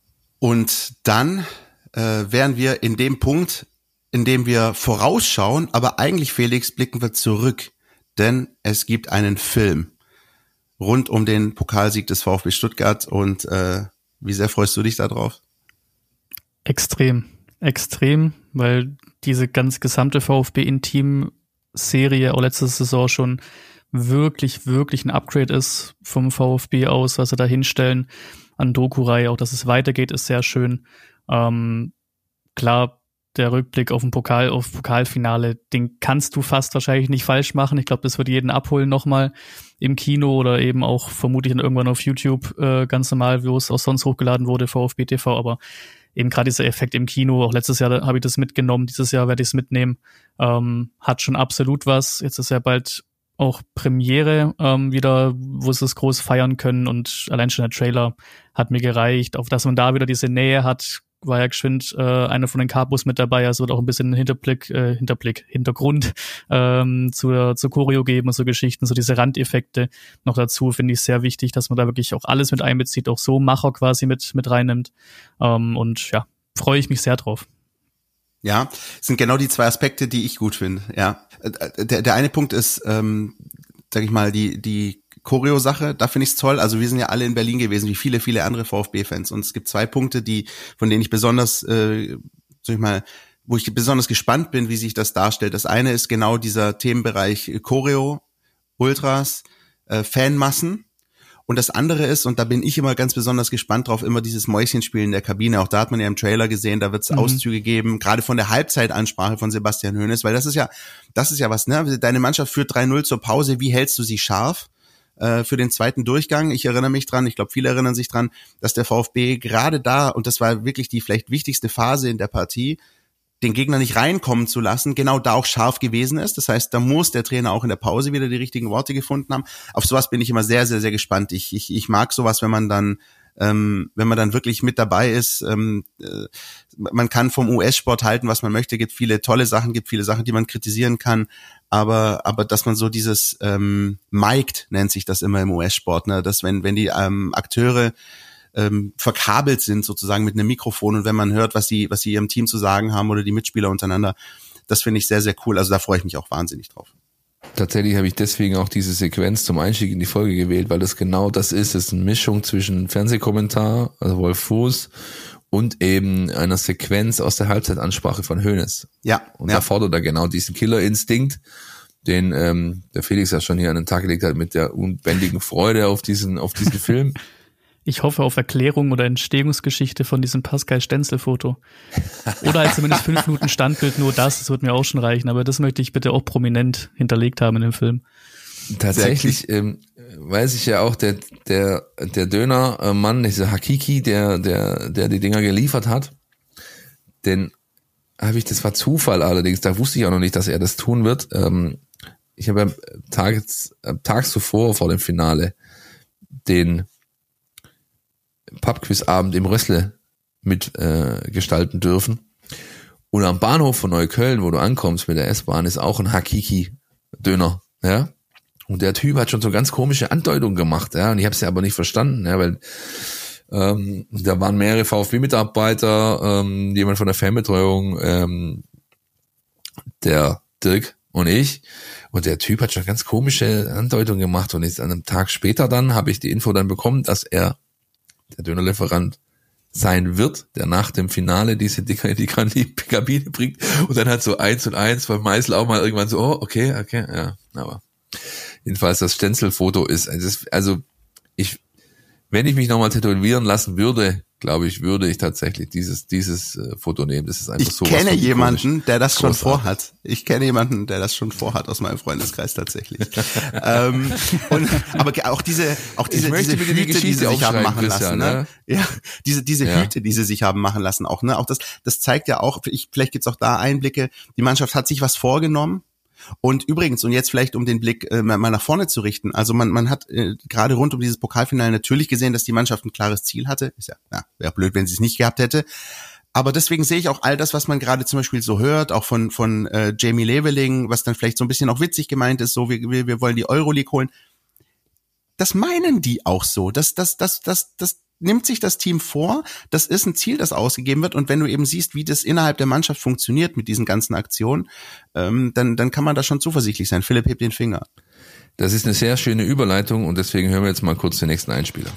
[SPEAKER 5] Und dann äh, wären wir in dem Punkt, in dem wir vorausschauen, aber eigentlich, Felix, blicken wir zurück, denn es gibt einen Film rund um den Pokalsieg des VfB Stuttgart und äh, wie sehr freust du dich da drauf?
[SPEAKER 6] Extrem, extrem, weil diese ganz gesamte VfB-Intim-Serie auch letzte Saison schon wirklich, wirklich ein Upgrade ist vom VfB aus, was sie da hinstellen an Doku-Reihe. Auch dass es weitergeht, ist sehr schön. Ähm, klar, der Rückblick auf den Pokal, auf Pokalfinale, den kannst du fast wahrscheinlich nicht falsch machen. Ich glaube, das wird jeden abholen nochmal im Kino oder eben auch vermutlich dann irgendwann auf YouTube äh, ganz normal, wo es auch sonst hochgeladen wurde, VfB T V. Aber eben gerade dieser Effekt im Kino, auch letztes Jahr habe ich das mitgenommen, dieses Jahr werde ich es mitnehmen, ähm, hat schon absolut was. Jetzt ist ja bald auch Premiere ähm, wieder, wo sie es groß feiern können und allein schon der Trailer hat mir gereicht, auf dass man da wieder diese Nähe hat, war ja geschwind äh, einer von den Capos mit dabei, also wird auch ein bisschen Hinterblick, äh, Hinterblick, Hintergrund ähm, zur, zur Choreo geben und so Geschichten, so diese Randeffekte noch dazu, finde ich sehr wichtig, dass man da wirklich auch alles mit einbezieht, auch so Macher quasi mit mit reinnimmt ähm, und ja, freue ich mich sehr drauf.
[SPEAKER 5] Ja, es sind genau die zwei Aspekte, die ich gut finde, ja. Der, der eine Punkt ist, ähm, sag ich mal, die die Choreo-Sache, da finde ich es toll. Also wir sind ja alle in Berlin gewesen, wie viele, viele andere VfB-Fans. Und es gibt zwei Punkte, die, von denen ich besonders, äh, sag ich mal, wo ich besonders gespannt bin, wie sich das darstellt. Das eine ist genau dieser Themenbereich Choreo, Ultras, äh, Fanmassen. Und das andere ist, und da bin ich immer ganz besonders gespannt drauf, immer dieses Mäuschenspiel in der Kabine. Auch da hat man ja im Trailer gesehen, da wird es mhm. Auszüge geben, gerade von der Halbzeitansprache von Sebastian Hoeneß, weil das ist ja, das ist ja was, ne? Deine Mannschaft führt drei null zur Pause, wie hältst du sie scharf äh, für den zweiten Durchgang? Ich erinnere mich dran, ich glaube, viele erinnern sich dran, dass der VfB gerade da, und das war wirklich die vielleicht wichtigste Phase in der Partie, den Gegner nicht reinkommen zu lassen, genau da auch scharf gewesen ist. Das heißt, da muss der Trainer auch in der Pause wieder die richtigen Worte gefunden haben. Auf sowas bin ich immer sehr, sehr, sehr gespannt. Ich, ich, ich mag sowas, wenn man dann, ähm, wenn man dann wirklich mit dabei ist. Ähm, äh, man kann vom U S-Sport halten, was man möchte. Gibt viele tolle Sachen, gibt viele Sachen, die man kritisieren kann. Aber, aber dass man so dieses ähm, mic'd, nennt sich das immer im U S-Sport, ne? Dass wenn, wenn die ähm, Akteure Ähm, verkabelt sind sozusagen mit einem Mikrofon und wenn man hört, was sie was sie ihrem Team zu sagen haben oder die Mitspieler untereinander, das finde ich sehr, sehr cool. Also da freue ich mich auch wahnsinnig drauf.
[SPEAKER 4] Tatsächlich habe ich deswegen auch diese Sequenz zum Einstieg in die Folge gewählt, weil das genau das ist. Es ist eine Mischung zwischen Fernsehkommentar, also Wolf Fuß, und eben einer Sequenz aus der Halbzeitansprache von Hoeneß.
[SPEAKER 5] Ja.
[SPEAKER 4] Und
[SPEAKER 5] ja.
[SPEAKER 4] da fordert er genau diesen Killerinstinkt, den ähm, der Felix ja schon hier an den Tag gelegt hat mit der unbändigen Freude auf diesen auf diesen Film.
[SPEAKER 6] Ich hoffe auf Erklärung oder Entstehungsgeschichte von diesem Pascal-Stenzel-Foto. Oder halt zumindest fünf Minuten Standbild, nur das, das wird mir auch schon reichen. Aber das möchte ich bitte auch prominent hinterlegt haben in dem Film.
[SPEAKER 4] Tatsächlich ähm, weiß ich ja auch, der der der Dönermann, dieser Hakiki, der der der die Dinger geliefert hat, den habe ich, das war Zufall allerdings, da wusste ich auch noch nicht, dass er das tun wird. Ähm, ich habe ja tags, tags zuvor, vor dem Finale, den Pubquiz-Abend im Rössle mit äh, gestalten dürfen. Und am Bahnhof von Neukölln, wo du ankommst mit der S-Bahn, ist auch ein Hakiki-Döner, ja. Und der Typ hat schon so ganz komische Andeutungen gemacht, ja. Und ich habe es ja aber nicht verstanden, ja, weil ähm, da waren mehrere VfB-Mitarbeiter, ähm, jemand von der Fanbetreuung, ähm, der Dirk und ich. Und der Typ hat schon ganz komische Andeutungen gemacht. Und jetzt an einem Tag später dann habe ich die Info dann bekommen, dass er der Dönerlieferant sein wird, der nach dem Finale diese Dinger in die Kabine bringt und dann hat so eins und eins beim Meißel auch mal irgendwann so, oh, okay, okay, ja, aber jedenfalls das Stenzel-Foto ist, also ich, wenn ich mich nochmal tätowieren lassen würde, glaube ich, würde ich tatsächlich dieses dieses äh, Foto nehmen. Das ist einfach so.
[SPEAKER 5] Ich kenne jemanden, der das schon vorhat. Ich kenne jemanden, der das schon vorhat aus meinem Freundeskreis tatsächlich. ähm, und, aber auch diese, auch diese, diese Hüte, die, die sie sich haben machen lassen, ne? Ja, diese diese ja. Hüte, die sie sich haben machen lassen, auch ne, auch das, das zeigt ja auch. Ich, vielleicht gibt's auch da Einblicke. Die Mannschaft hat sich was vorgenommen. Und übrigens, und jetzt vielleicht um den Blick äh, mal nach vorne zu richten, also man man hat äh, gerade rund um dieses Pokalfinale natürlich gesehen, dass die Mannschaft ein klares Ziel hatte. Ist ja, ja wäre blöd, wenn sie es nicht gehabt hätte. Aber deswegen sehe ich auch all das, was man gerade zum Beispiel so hört, auch von von äh, Jamie Leveling, was dann vielleicht so ein bisschen auch witzig gemeint ist, so wir wir, wir wollen die Euroleague holen. Das meinen die auch so. Das das das das das nimmt sich das Team vor, das ist ein Ziel, das ausgegeben wird, und wenn du eben siehst, wie das innerhalb der Mannschaft funktioniert mit diesen ganzen Aktionen, ähm, dann, dann kann man da schon zuversichtlich sein. Philipp hebt den Finger.
[SPEAKER 4] Das ist eine sehr schöne Überleitung und deswegen hören wir jetzt mal kurz den nächsten Einspieler.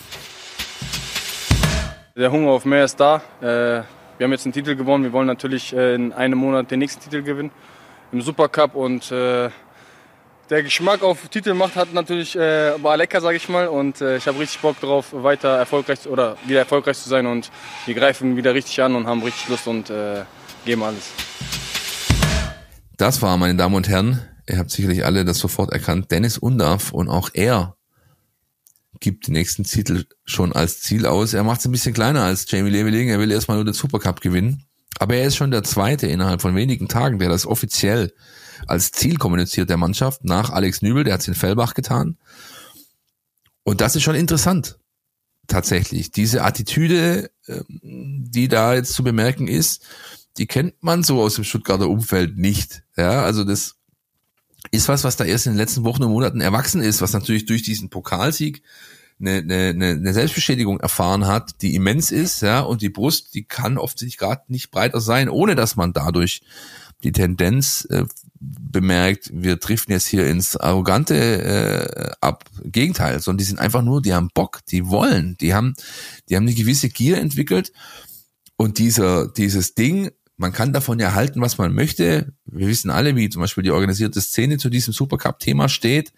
[SPEAKER 8] Der Hunger auf mehr ist da. Äh, wir haben jetzt einen Titel gewonnen, wir wollen natürlich äh, in einem Monat den nächsten Titel gewinnen im Supercup, und äh, der Geschmack auf Titel macht hat natürlich äh, war lecker, sage ich mal, und äh, ich habe richtig Bock drauf, weiter erfolgreich oder wieder erfolgreich zu sein, und wir greifen wieder richtig an und haben richtig Lust und äh, geben alles.
[SPEAKER 4] Das war, meine Damen und Herren, ihr habt sicherlich alle das sofort erkannt, Dennis Undaff, und auch er gibt den nächsten Titel schon als Ziel aus. Er macht es ein bisschen kleiner als Jamie Leveling, er will erstmal nur den Supercup gewinnen, aber er ist schon der Zweite innerhalb von wenigen Tagen, der das offiziell als Ziel kommuniziert der Mannschaft, nach Alex Nübel, der hat es in Fellbach getan. Und das ist schon interessant, tatsächlich. Diese Attitüde, die da jetzt zu bemerken ist, die kennt man so aus dem Stuttgarter Umfeld nicht. Ja, also das ist was, was da erst in den letzten Wochen und Monaten erwachsen ist, was natürlich durch diesen Pokalsieg eine, eine, eine Selbstbestätigung erfahren hat, die immens ist, ja, und die Brust, die kann oft sich gerade nicht breiter sein, ohne dass man dadurch die Tendenz äh, bemerkt, wir driften jetzt hier ins Arrogante äh, ab. Gegenteil, sondern die sind einfach nur, die haben Bock, die wollen, die haben, die haben eine gewisse Gier entwickelt und dieser, dieses Ding, man kann davon ja halten, was man möchte. Wir wissen alle, wie zum Beispiel die organisierte Szene zu diesem Supercup-Thema steht.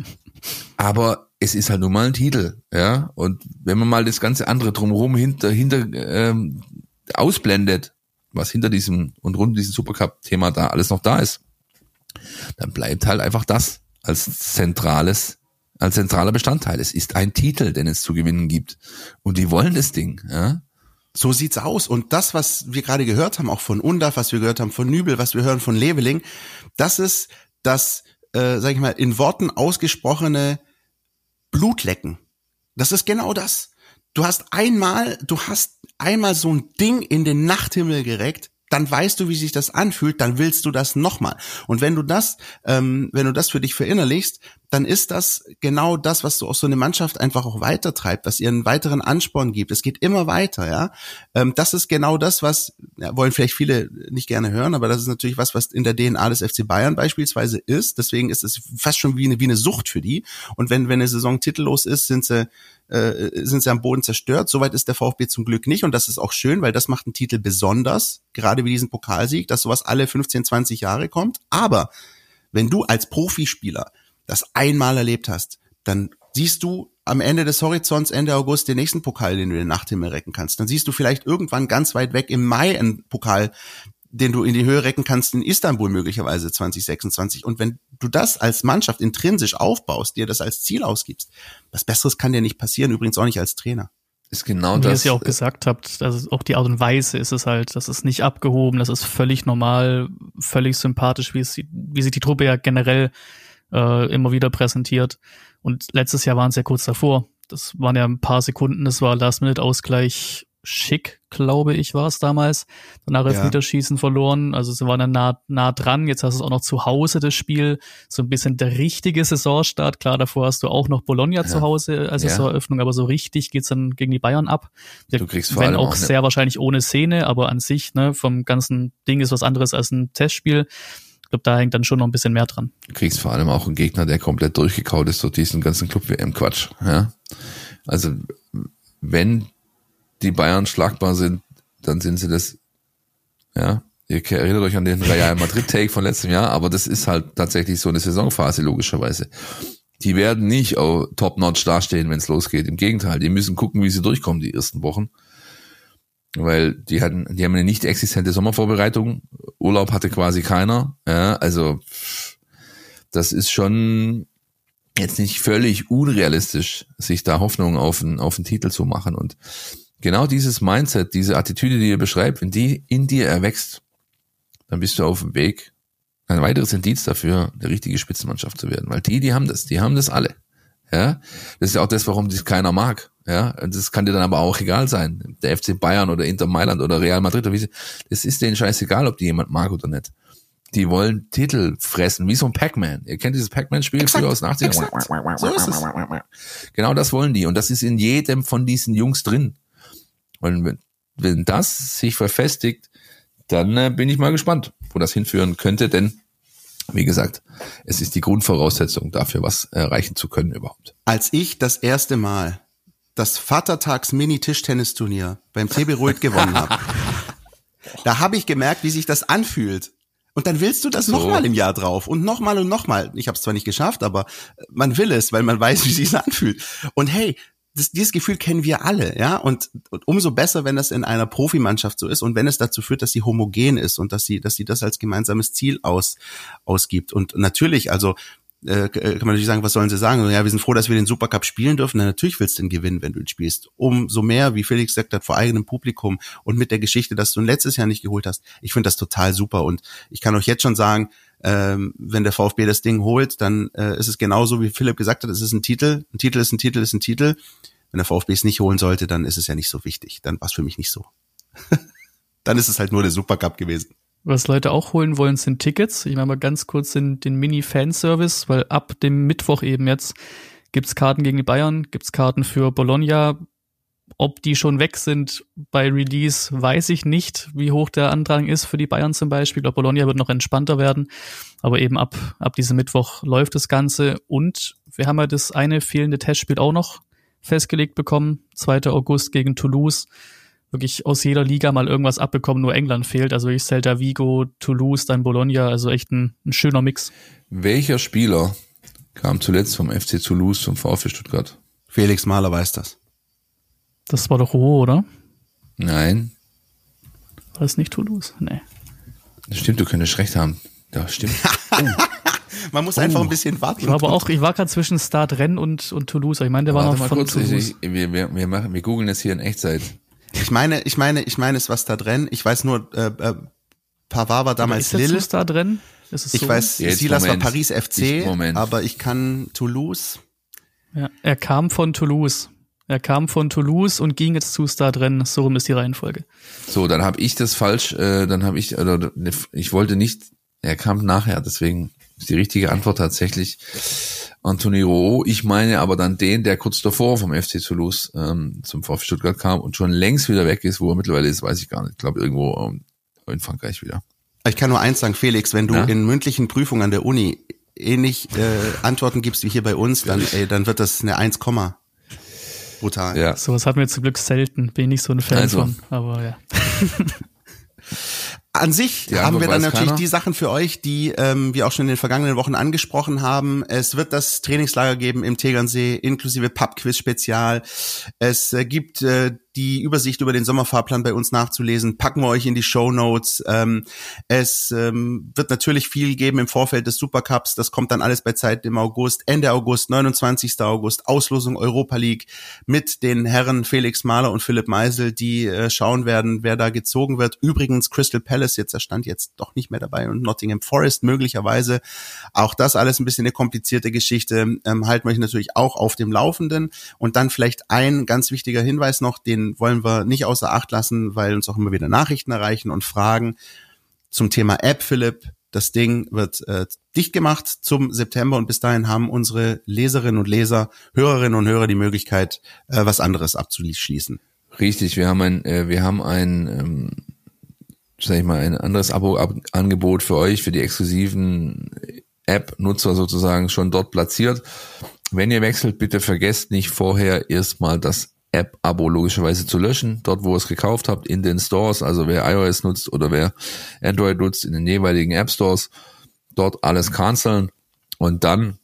[SPEAKER 4] Aber es ist halt nun mal ein Titel, ja. Und wenn man mal das ganze andere drumherum hinter, hinter ähm, ausblendet, was hinter diesem und rund um diesem Supercup-Thema da alles noch da ist, dann bleibt halt einfach das als zentrales, als zentraler Bestandteil. Es ist ein Titel, den es zu gewinnen gibt. Und die wollen das Ding, ja.
[SPEAKER 5] So sieht's aus. Und das, was wir gerade gehört haben, auch von Undav, was wir gehört haben von Nübel, was wir hören von Leveling, das ist das, äh, sag ich mal, in Worten ausgesprochene Blutlecken. Das ist genau das. Du hast einmal, du hast einmal so ein Ding in den Nachthimmel gereckt, dann weißt du, wie sich das anfühlt, dann willst du das nochmal. Und wenn du das, ähm, wenn du das für dich verinnerlichst, dann ist das genau das, was so auch so eine Mannschaft einfach auch weitertreibt, was ihr einen weiteren Ansporn gibt. Es geht immer weiter, ja. Ähm, das ist genau das, was, ja, wollen vielleicht viele nicht gerne hören, aber das ist natürlich was, was in der D N A des F C Bayern beispielsweise ist. Deswegen ist es fast schon wie eine, wie eine Sucht für die. Und wenn, wenn eine Saison titellos ist, sind sie, äh, sind sie am Boden zerstört. Soweit ist der VfB zum Glück nicht. Und das ist auch schön, weil das macht einen Titel besonders, gerade wie diesen Pokalsieg, dass sowas alle fünfzehn, zwanzig Jahre kommt. Aber wenn du als Profispieler das einmal erlebt hast, dann siehst du am Ende des Horizonts, Ende August, den nächsten Pokal, den du in den Nachthimmel recken kannst. Dann siehst du vielleicht irgendwann ganz weit weg im Mai einen Pokal, den du in die Höhe recken kannst in Istanbul möglicherweise zwanzig sechsundzwanzig. Und wenn du das als Mannschaft intrinsisch aufbaust, dir das als Ziel ausgibst, was Besseres kann dir nicht passieren, übrigens auch nicht als Trainer.
[SPEAKER 4] Ist genau
[SPEAKER 6] Wie
[SPEAKER 4] das.
[SPEAKER 6] ihr es ja auch gesagt habt, also auch die Art und Weise ist es halt, das ist nicht abgehoben, das ist völlig normal, völlig sympathisch, wie es, wie sich die Truppe ja generell äh, immer wieder präsentiert. Und letztes Jahr waren es ja kurz davor. Das waren ja ein paar Sekunden, das war Last-Minute-Ausgleich Schick, glaube ich, war es damals. Danach Elfmeterschießen ja. verloren, also sie waren dann nah, nah dran. Jetzt hast du es auch noch zu Hause, das Spiel. So ein bisschen der richtige Saisonstart. Klar, davor hast du auch noch Bologna ja. zu Hause als ja. Saisoneröffnung, aber so richtig geht's dann gegen die Bayern ab.
[SPEAKER 4] Du kriegst vor
[SPEAKER 6] Wenn
[SPEAKER 4] allem
[SPEAKER 6] auch
[SPEAKER 4] auch
[SPEAKER 6] sehr wahrscheinlich ohne Szene, aber an sich, ne, vom ganzen Ding ist was anderes als ein Testspiel. Ich glaube, da hängt dann schon noch ein bisschen mehr dran.
[SPEAKER 4] Du kriegst vor allem auch einen Gegner, der komplett durchgekaut ist durch diesen ganzen Club-W M-Quatsch. Ja? Also, wenn die Bayern schlagbar sind, dann sind sie das, ja, ihr erinnert euch an den Real Madrid-Take von letztem Jahr, aber das ist halt tatsächlich so eine Saisonphase, logischerweise. Die werden nicht oh, top-notch dastehen, wenn es losgeht. Im Gegenteil, die müssen gucken, wie sie durchkommen, die ersten Wochen. Weil die hatten, die haben eine nicht existente Sommervorbereitung. Urlaub hatte quasi keiner. Ja, also, das ist schon jetzt nicht völlig unrealistisch, sich da Hoffnung auf einen, auf einen Titel zu machen. Und genau dieses Mindset, diese Attitüde, die ihr beschreibt, wenn die in dir erwächst, dann bist du auf dem Weg, ein weiteres Indiz dafür, eine richtige Spitzenmannschaft zu werden. Weil die, die haben das, die haben das alle. Ja, das ist ja auch das, warum das keiner mag. Ja, das kann dir dann aber auch egal sein. Der F C Bayern oder Inter Mailand oder Real Madrid oder wie sie, das ist denen scheißegal, ob die jemand mag oder nicht. Die wollen Titel fressen, wie so ein Pac-Man. Ihr kennt dieses Pac-Man-Spiel früher aus den achtzigern?
[SPEAKER 5] So ist es.
[SPEAKER 4] Genau das wollen die. Und das ist in jedem von diesen Jungs drin. Und wenn, wenn das sich verfestigt, dann äh, bin ich mal gespannt, wo das hinführen könnte, denn wie gesagt, es ist die Grundvoraussetzung dafür, was erreichen zu können überhaupt.
[SPEAKER 5] Als ich das erste Mal das Vatertags-Mini-Tischtennisturnier beim T B Röth gewonnen habe, da habe ich gemerkt, wie sich das anfühlt. Und dann willst du das so. nochmal im Jahr drauf und nochmal und nochmal. Ich habe es zwar nicht geschafft, aber man will es, weil man weiß, wie sich das anfühlt. Und hey, das, dieses Gefühl kennen wir alle, ja, und, und umso besser, wenn das in einer Profimannschaft so ist und wenn es dazu führt, dass sie homogen ist und dass sie, dass sie das als gemeinsames Ziel aus, ausgibt. Und natürlich, also äh, kann man natürlich sagen, was sollen sie sagen? Ja, wir sind froh, dass wir den Supercup spielen dürfen. Na, natürlich willst du ihn gewinnen, wenn du ihn spielst. Umso mehr, wie Felix gesagt hat, vor eigenem Publikum und mit der Geschichte, dass du ihn letztes Jahr nicht geholt hast. Ich finde das total super und ich kann euch jetzt schon sagen, ähm, wenn der VfB das Ding holt, dann äh, ist es genauso, wie Philipp gesagt hat, es ist ein Titel. Ein Titel ist ein Titel, ist ein Titel. Wenn der VfB es nicht holen sollte, dann ist es ja nicht so wichtig. Dann war es für mich nicht so. Dann ist es halt nur der Supercup gewesen.
[SPEAKER 6] Was Leute auch holen wollen, sind Tickets. Ich mache mal ganz kurz den, den Mini-Fanservice, weil ab dem Mittwoch eben jetzt gibt's Karten gegen die Bayern, gibt's Karten für Bologna. ob die schon weg sind bei Release, weiß ich nicht, wie hoch der Andrang ist für die Bayern zum Beispiel. Ich glaube, Bologna wird noch entspannter werden. Aber eben ab, ab diesem Mittwoch läuft das Ganze. Und wir haben ja das eine fehlende Testspiel auch noch festgelegt bekommen. zweiter August gegen Toulouse. Wirklich aus jeder Liga mal irgendwas abbekommen, nur England fehlt. Also ich Celta Vigo, Toulouse, dann Bologna, also echt ein, ein schöner Mix.
[SPEAKER 4] Welcher Spieler kam zuletzt vom F C Toulouse zum VfB Stuttgart?
[SPEAKER 5] Felix Mahler weiß das.
[SPEAKER 6] Das war doch Roh, oder?
[SPEAKER 4] Nein.
[SPEAKER 6] War das nicht Toulouse? Nee.
[SPEAKER 4] Das stimmt, du könntest recht haben. Ja, stimmt. Oh.
[SPEAKER 5] Man muss oh. einfach ein bisschen warten.
[SPEAKER 6] Ich war aber auch, ich war gerade zwischen Stade Rennes und, und Toulouse. Ich meine, der Warte war noch von kurz, Toulouse.
[SPEAKER 4] Ich, wir, wir, wir, machen, wir googeln jetzt hier in Echtzeit.
[SPEAKER 5] Ich meine, ich meine, ich meine, es war Stade Rennes. Ich weiß nur, äh, äh, Pavard war damals Lille. Ist das
[SPEAKER 6] Stade Rennes? Ist es
[SPEAKER 5] ich
[SPEAKER 6] so?
[SPEAKER 5] weiß,
[SPEAKER 4] Jetzt
[SPEAKER 5] Silas
[SPEAKER 4] Moment.
[SPEAKER 5] war Paris F C,
[SPEAKER 4] Moment.
[SPEAKER 5] aber ich kann Toulouse.
[SPEAKER 6] Ja, er kam von Toulouse. Er kam von Toulouse und ging jetzt zu Stade Rennes. So rum ist die Reihenfolge.
[SPEAKER 4] So, dann habe ich das falsch, äh, dann habe ich, oder ich wollte nicht, er kam nachher, deswegen ist die richtige Antwort tatsächlich Anthony Roh. Ich meine aber dann den, der kurz davor vom F C Toulouse ähm, zum VfB Stuttgart kam und schon längst wieder weg ist, wo er mittlerweile ist, weiß ich gar nicht. Ich glaube irgendwo ähm, in Frankreich wieder.
[SPEAKER 5] Ich kann nur eins sagen, Felix, wenn du ja? in mündlichen Prüfungen an der Uni ähnlich äh, Antworten gibst wie hier bei uns, dann, ey, dann wird das eine eins, brutal.
[SPEAKER 6] Ja. Sowas hatten wir zum Glück selten. Bin ich nicht so ein Fan also. von, aber ja.
[SPEAKER 5] An sich die haben wir dann natürlich keiner. die Sachen für euch, die ähm, wir auch schon in den vergangenen Wochen angesprochen haben. Es wird das Trainingslager geben im Tegernsee, inklusive Pub-Quiz-Spezial. Es äh, gibt äh, die Übersicht über den Sommerfahrplan bei uns nachzulesen, packen wir euch in die Shownotes. Ähm, es ähm, wird natürlich viel geben im Vorfeld des Supercups. Das kommt dann alles bei Zeit im August, Ende August, neunundzwanzigsten August, Auslosung Europa League mit den Herren Felix Mahler und Philipp Meisel, die äh, schauen werden, wer da gezogen wird. Übrigens Crystal Palace, jetzt der Stand jetzt doch nicht mehr dabei, und Nottingham Forest möglicherweise. Auch das alles ein bisschen eine komplizierte Geschichte. Ähm, halten wir euch natürlich auch auf dem Laufenden. Und dann vielleicht ein ganz wichtiger Hinweis noch, den wollen wir nicht außer Acht lassen, weil uns auch immer wieder Nachrichten erreichen und Fragen zum Thema App, Philipp. Das Ding wird äh, dicht gemacht zum September und bis dahin haben unsere Leserinnen und Leser, Hörerinnen und Hörer die Möglichkeit, äh, was anderes abzuschließen.
[SPEAKER 4] Richtig, wir haben ein, äh, wir haben ein, ähm, sag ich mal, ein anderes Abo-Angebot für euch, für die exklusiven App-Nutzer sozusagen schon dort platziert. Wenn ihr wechselt, bitte vergesst nicht vorher erstmal das App-Abo logischerweise zu löschen, dort wo ihr es gekauft habt, in den Stores, also wer iOS nutzt oder wer Android nutzt, in den jeweiligen App-Stores, dort alles canceln und dann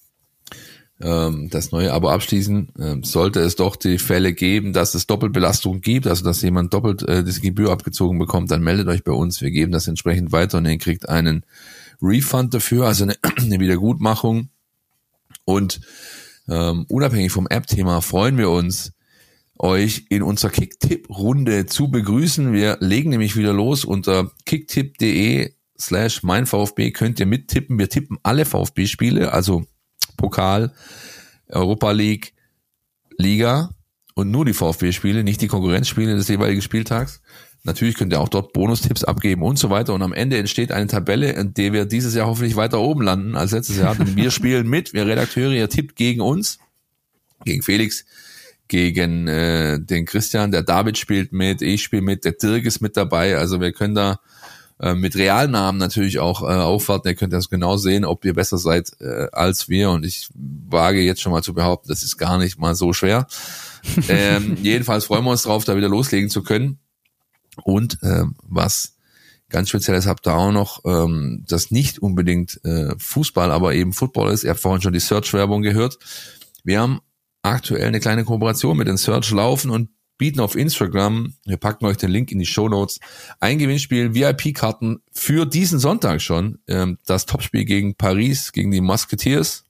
[SPEAKER 4] ähm, das neue Abo abschließen. Ähm, sollte es doch die Fälle geben, dass es Doppelbelastung gibt, also dass jemand doppelt äh, diese Gebühr abgezogen bekommt, dann meldet euch bei uns, wir geben das entsprechend weiter und ihr kriegt einen Refund dafür, also eine, eine Wiedergutmachung. Und ähm, unabhängig vom App-Thema freuen wir uns, euch in unserer Kicktipp-Runde zu begrüßen. Wir legen nämlich wieder los. Unter kicktipp.de slash mein VfB könnt ihr mittippen. Wir tippen alle VfB-Spiele, also Pokal, Europa League, Liga und nur die VfB-Spiele, nicht die Konkurrenzspiele des jeweiligen Spieltags. Natürlich könnt ihr auch dort Bonustipps abgeben und so weiter. Und am Ende entsteht eine Tabelle, in der wir dieses Jahr hoffentlich weiter oben landen als letztes Jahr. Denn wir spielen mit, wir Redakteure, ihr tippt gegen uns, gegen Felix, gegen äh, den Christian, der David spielt mit, ich spiele mit, der Dirk ist mit dabei. Also wir können da äh, mit Realnamen natürlich auch äh, aufwarten. Ihr könnt das genau sehen, ob ihr besser seid äh, als wir. Und ich wage jetzt schon mal zu behaupten, das ist gar nicht mal so schwer. ähm, jedenfalls freuen wir uns drauf, da wieder loslegen zu können. Und äh, was ganz Spezielles habt ihr auch noch, ähm, das nicht unbedingt äh, Fußball, aber eben Football ist. Ihr habt vorhin schon die Search-Werbung gehört. Wir haben aktuell eine kleine Kooperation mit den Search laufen und bieten auf Instagram, wir packen euch den Link in die Shownotes, ein Gewinnspiel, V I P-Karten für diesen Sonntag schon, ähm, das Topspiel gegen Paris, gegen die Musketeers.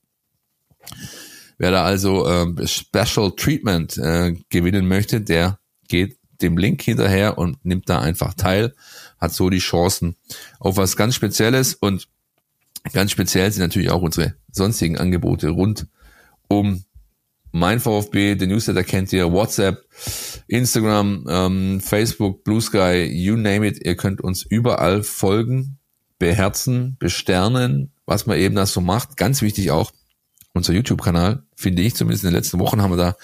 [SPEAKER 4] Wer da also ähm, Special Treatment äh, gewinnen möchte, der geht dem Link hinterher und nimmt da einfach teil, hat so die Chancen auf was ganz Spezielles. Und ganz speziell sind natürlich auch unsere sonstigen Angebote rund um mein VfB, den Newsletter kennt ihr, WhatsApp, Instagram, ähm, Facebook, Blue Sky, you name it. Ihr könnt uns überall folgen, beherzen, besternen, was man eben das so macht. Ganz wichtig auch unser YouTube-Kanal, finde ich zumindest. In den letzten Wochen haben wir da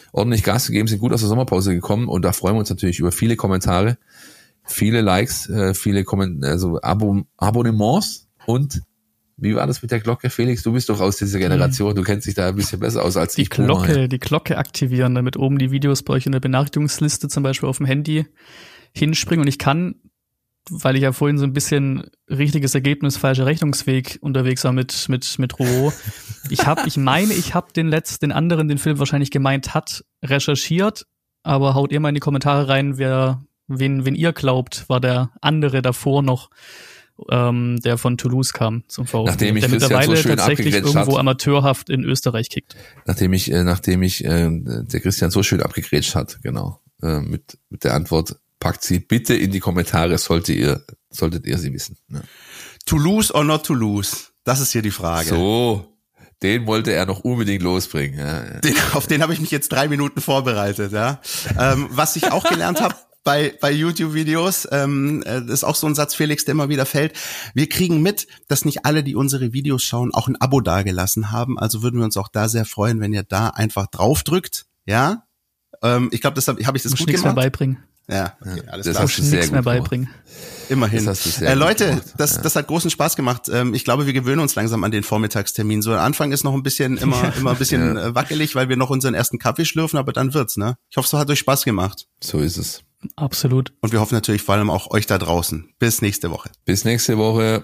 [SPEAKER 4] ordentlich Gas gegeben, sind gut aus der Sommerpause gekommen und da freuen wir uns natürlich über viele Kommentare, viele Likes, viele Komment- also Abo- Abonnements und wie war das mit der Glocke, Felix? Du bist doch aus dieser Generation, du kennst dich da ein bisschen besser aus als
[SPEAKER 6] die
[SPEAKER 4] ich.
[SPEAKER 6] Glocke,
[SPEAKER 4] Boomer, ja.
[SPEAKER 6] Die Glocke aktivieren, damit oben die Videos bei euch in der Benachrichtigungsliste zum Beispiel auf dem Handy hinspringen und ich kann, weil ich ja vorhin so ein bisschen richtiges Ergebnis, falscher Rechnungsweg unterwegs war mit mit mit Rouault. Ich habe, ich meine, ich habe den letzten, den anderen, den Philipp wahrscheinlich gemeint hat, recherchiert, aber haut ihr mal in die Kommentare rein, wer wen wen ihr glaubt, war der andere davor noch, ähm, der von Toulouse kam zum VfB,
[SPEAKER 4] nachdem ich
[SPEAKER 6] der
[SPEAKER 4] Christian
[SPEAKER 6] mittlerweile
[SPEAKER 4] so schön
[SPEAKER 6] tatsächlich irgendwo
[SPEAKER 4] hat,
[SPEAKER 6] amateurhaft in Österreich kickt.
[SPEAKER 4] Nachdem ich äh, nachdem ich äh, der Christian so schön abgegrätscht hat, genau, äh, mit mit der Antwort, packt sie bitte in die Kommentare, solltet ihr, solltet ihr sie wissen. Ja.
[SPEAKER 5] Toulouse or not Toulouse? Das ist hier die Frage.
[SPEAKER 4] So, den wollte er noch unbedingt losbringen. Ja, ja.
[SPEAKER 5] Den, auf den habe ich mich jetzt drei Minuten vorbereitet. Ja. Ähm, was ich auch gelernt habe bei bei YouTube-Videos, ähm, das ist auch so ein Satz, Felix, der immer wieder fällt. Wir kriegen mit, dass nicht alle, die unsere Videos schauen, auch ein Abo dagelassen haben. Also würden wir uns auch da sehr freuen, wenn ihr da einfach draufdrückt. Ja. Ähm, ich glaube, das habe hab ich das gut gemacht.
[SPEAKER 6] Mehr beibringen.
[SPEAKER 5] Ja, okay, alles
[SPEAKER 4] das
[SPEAKER 5] klar.
[SPEAKER 4] hast du sehr
[SPEAKER 6] nichts
[SPEAKER 4] gut
[SPEAKER 6] mehr
[SPEAKER 4] gemacht.
[SPEAKER 6] beibringen.
[SPEAKER 5] Immerhin.
[SPEAKER 4] Das hast du sehr
[SPEAKER 5] Äh,
[SPEAKER 4] gut
[SPEAKER 5] Leute,
[SPEAKER 4] gemacht.
[SPEAKER 5] das,
[SPEAKER 4] Ja.
[SPEAKER 5] das hat großen Spaß gemacht. Ähm, ich glaube, wir gewöhnen uns langsam an den Vormittagstermin. So, der Anfang ist noch ein bisschen, immer, immer ein bisschen
[SPEAKER 4] Ja.
[SPEAKER 5] äh, wackelig, weil wir noch unseren ersten Kaffee schlürfen, aber dann wird's, ne? Ich hoffe, es hat euch Spaß gemacht.
[SPEAKER 4] So ist es.
[SPEAKER 6] Absolut.
[SPEAKER 5] Und wir hoffen natürlich vor allem auch euch da draußen. Bis nächste Woche.
[SPEAKER 4] Bis nächste Woche.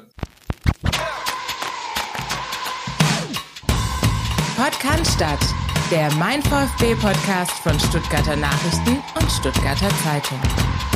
[SPEAKER 1] Podcast, der Mein VfB Podcast von Stuttgarter Nachrichten und Stuttgarter Zeitung.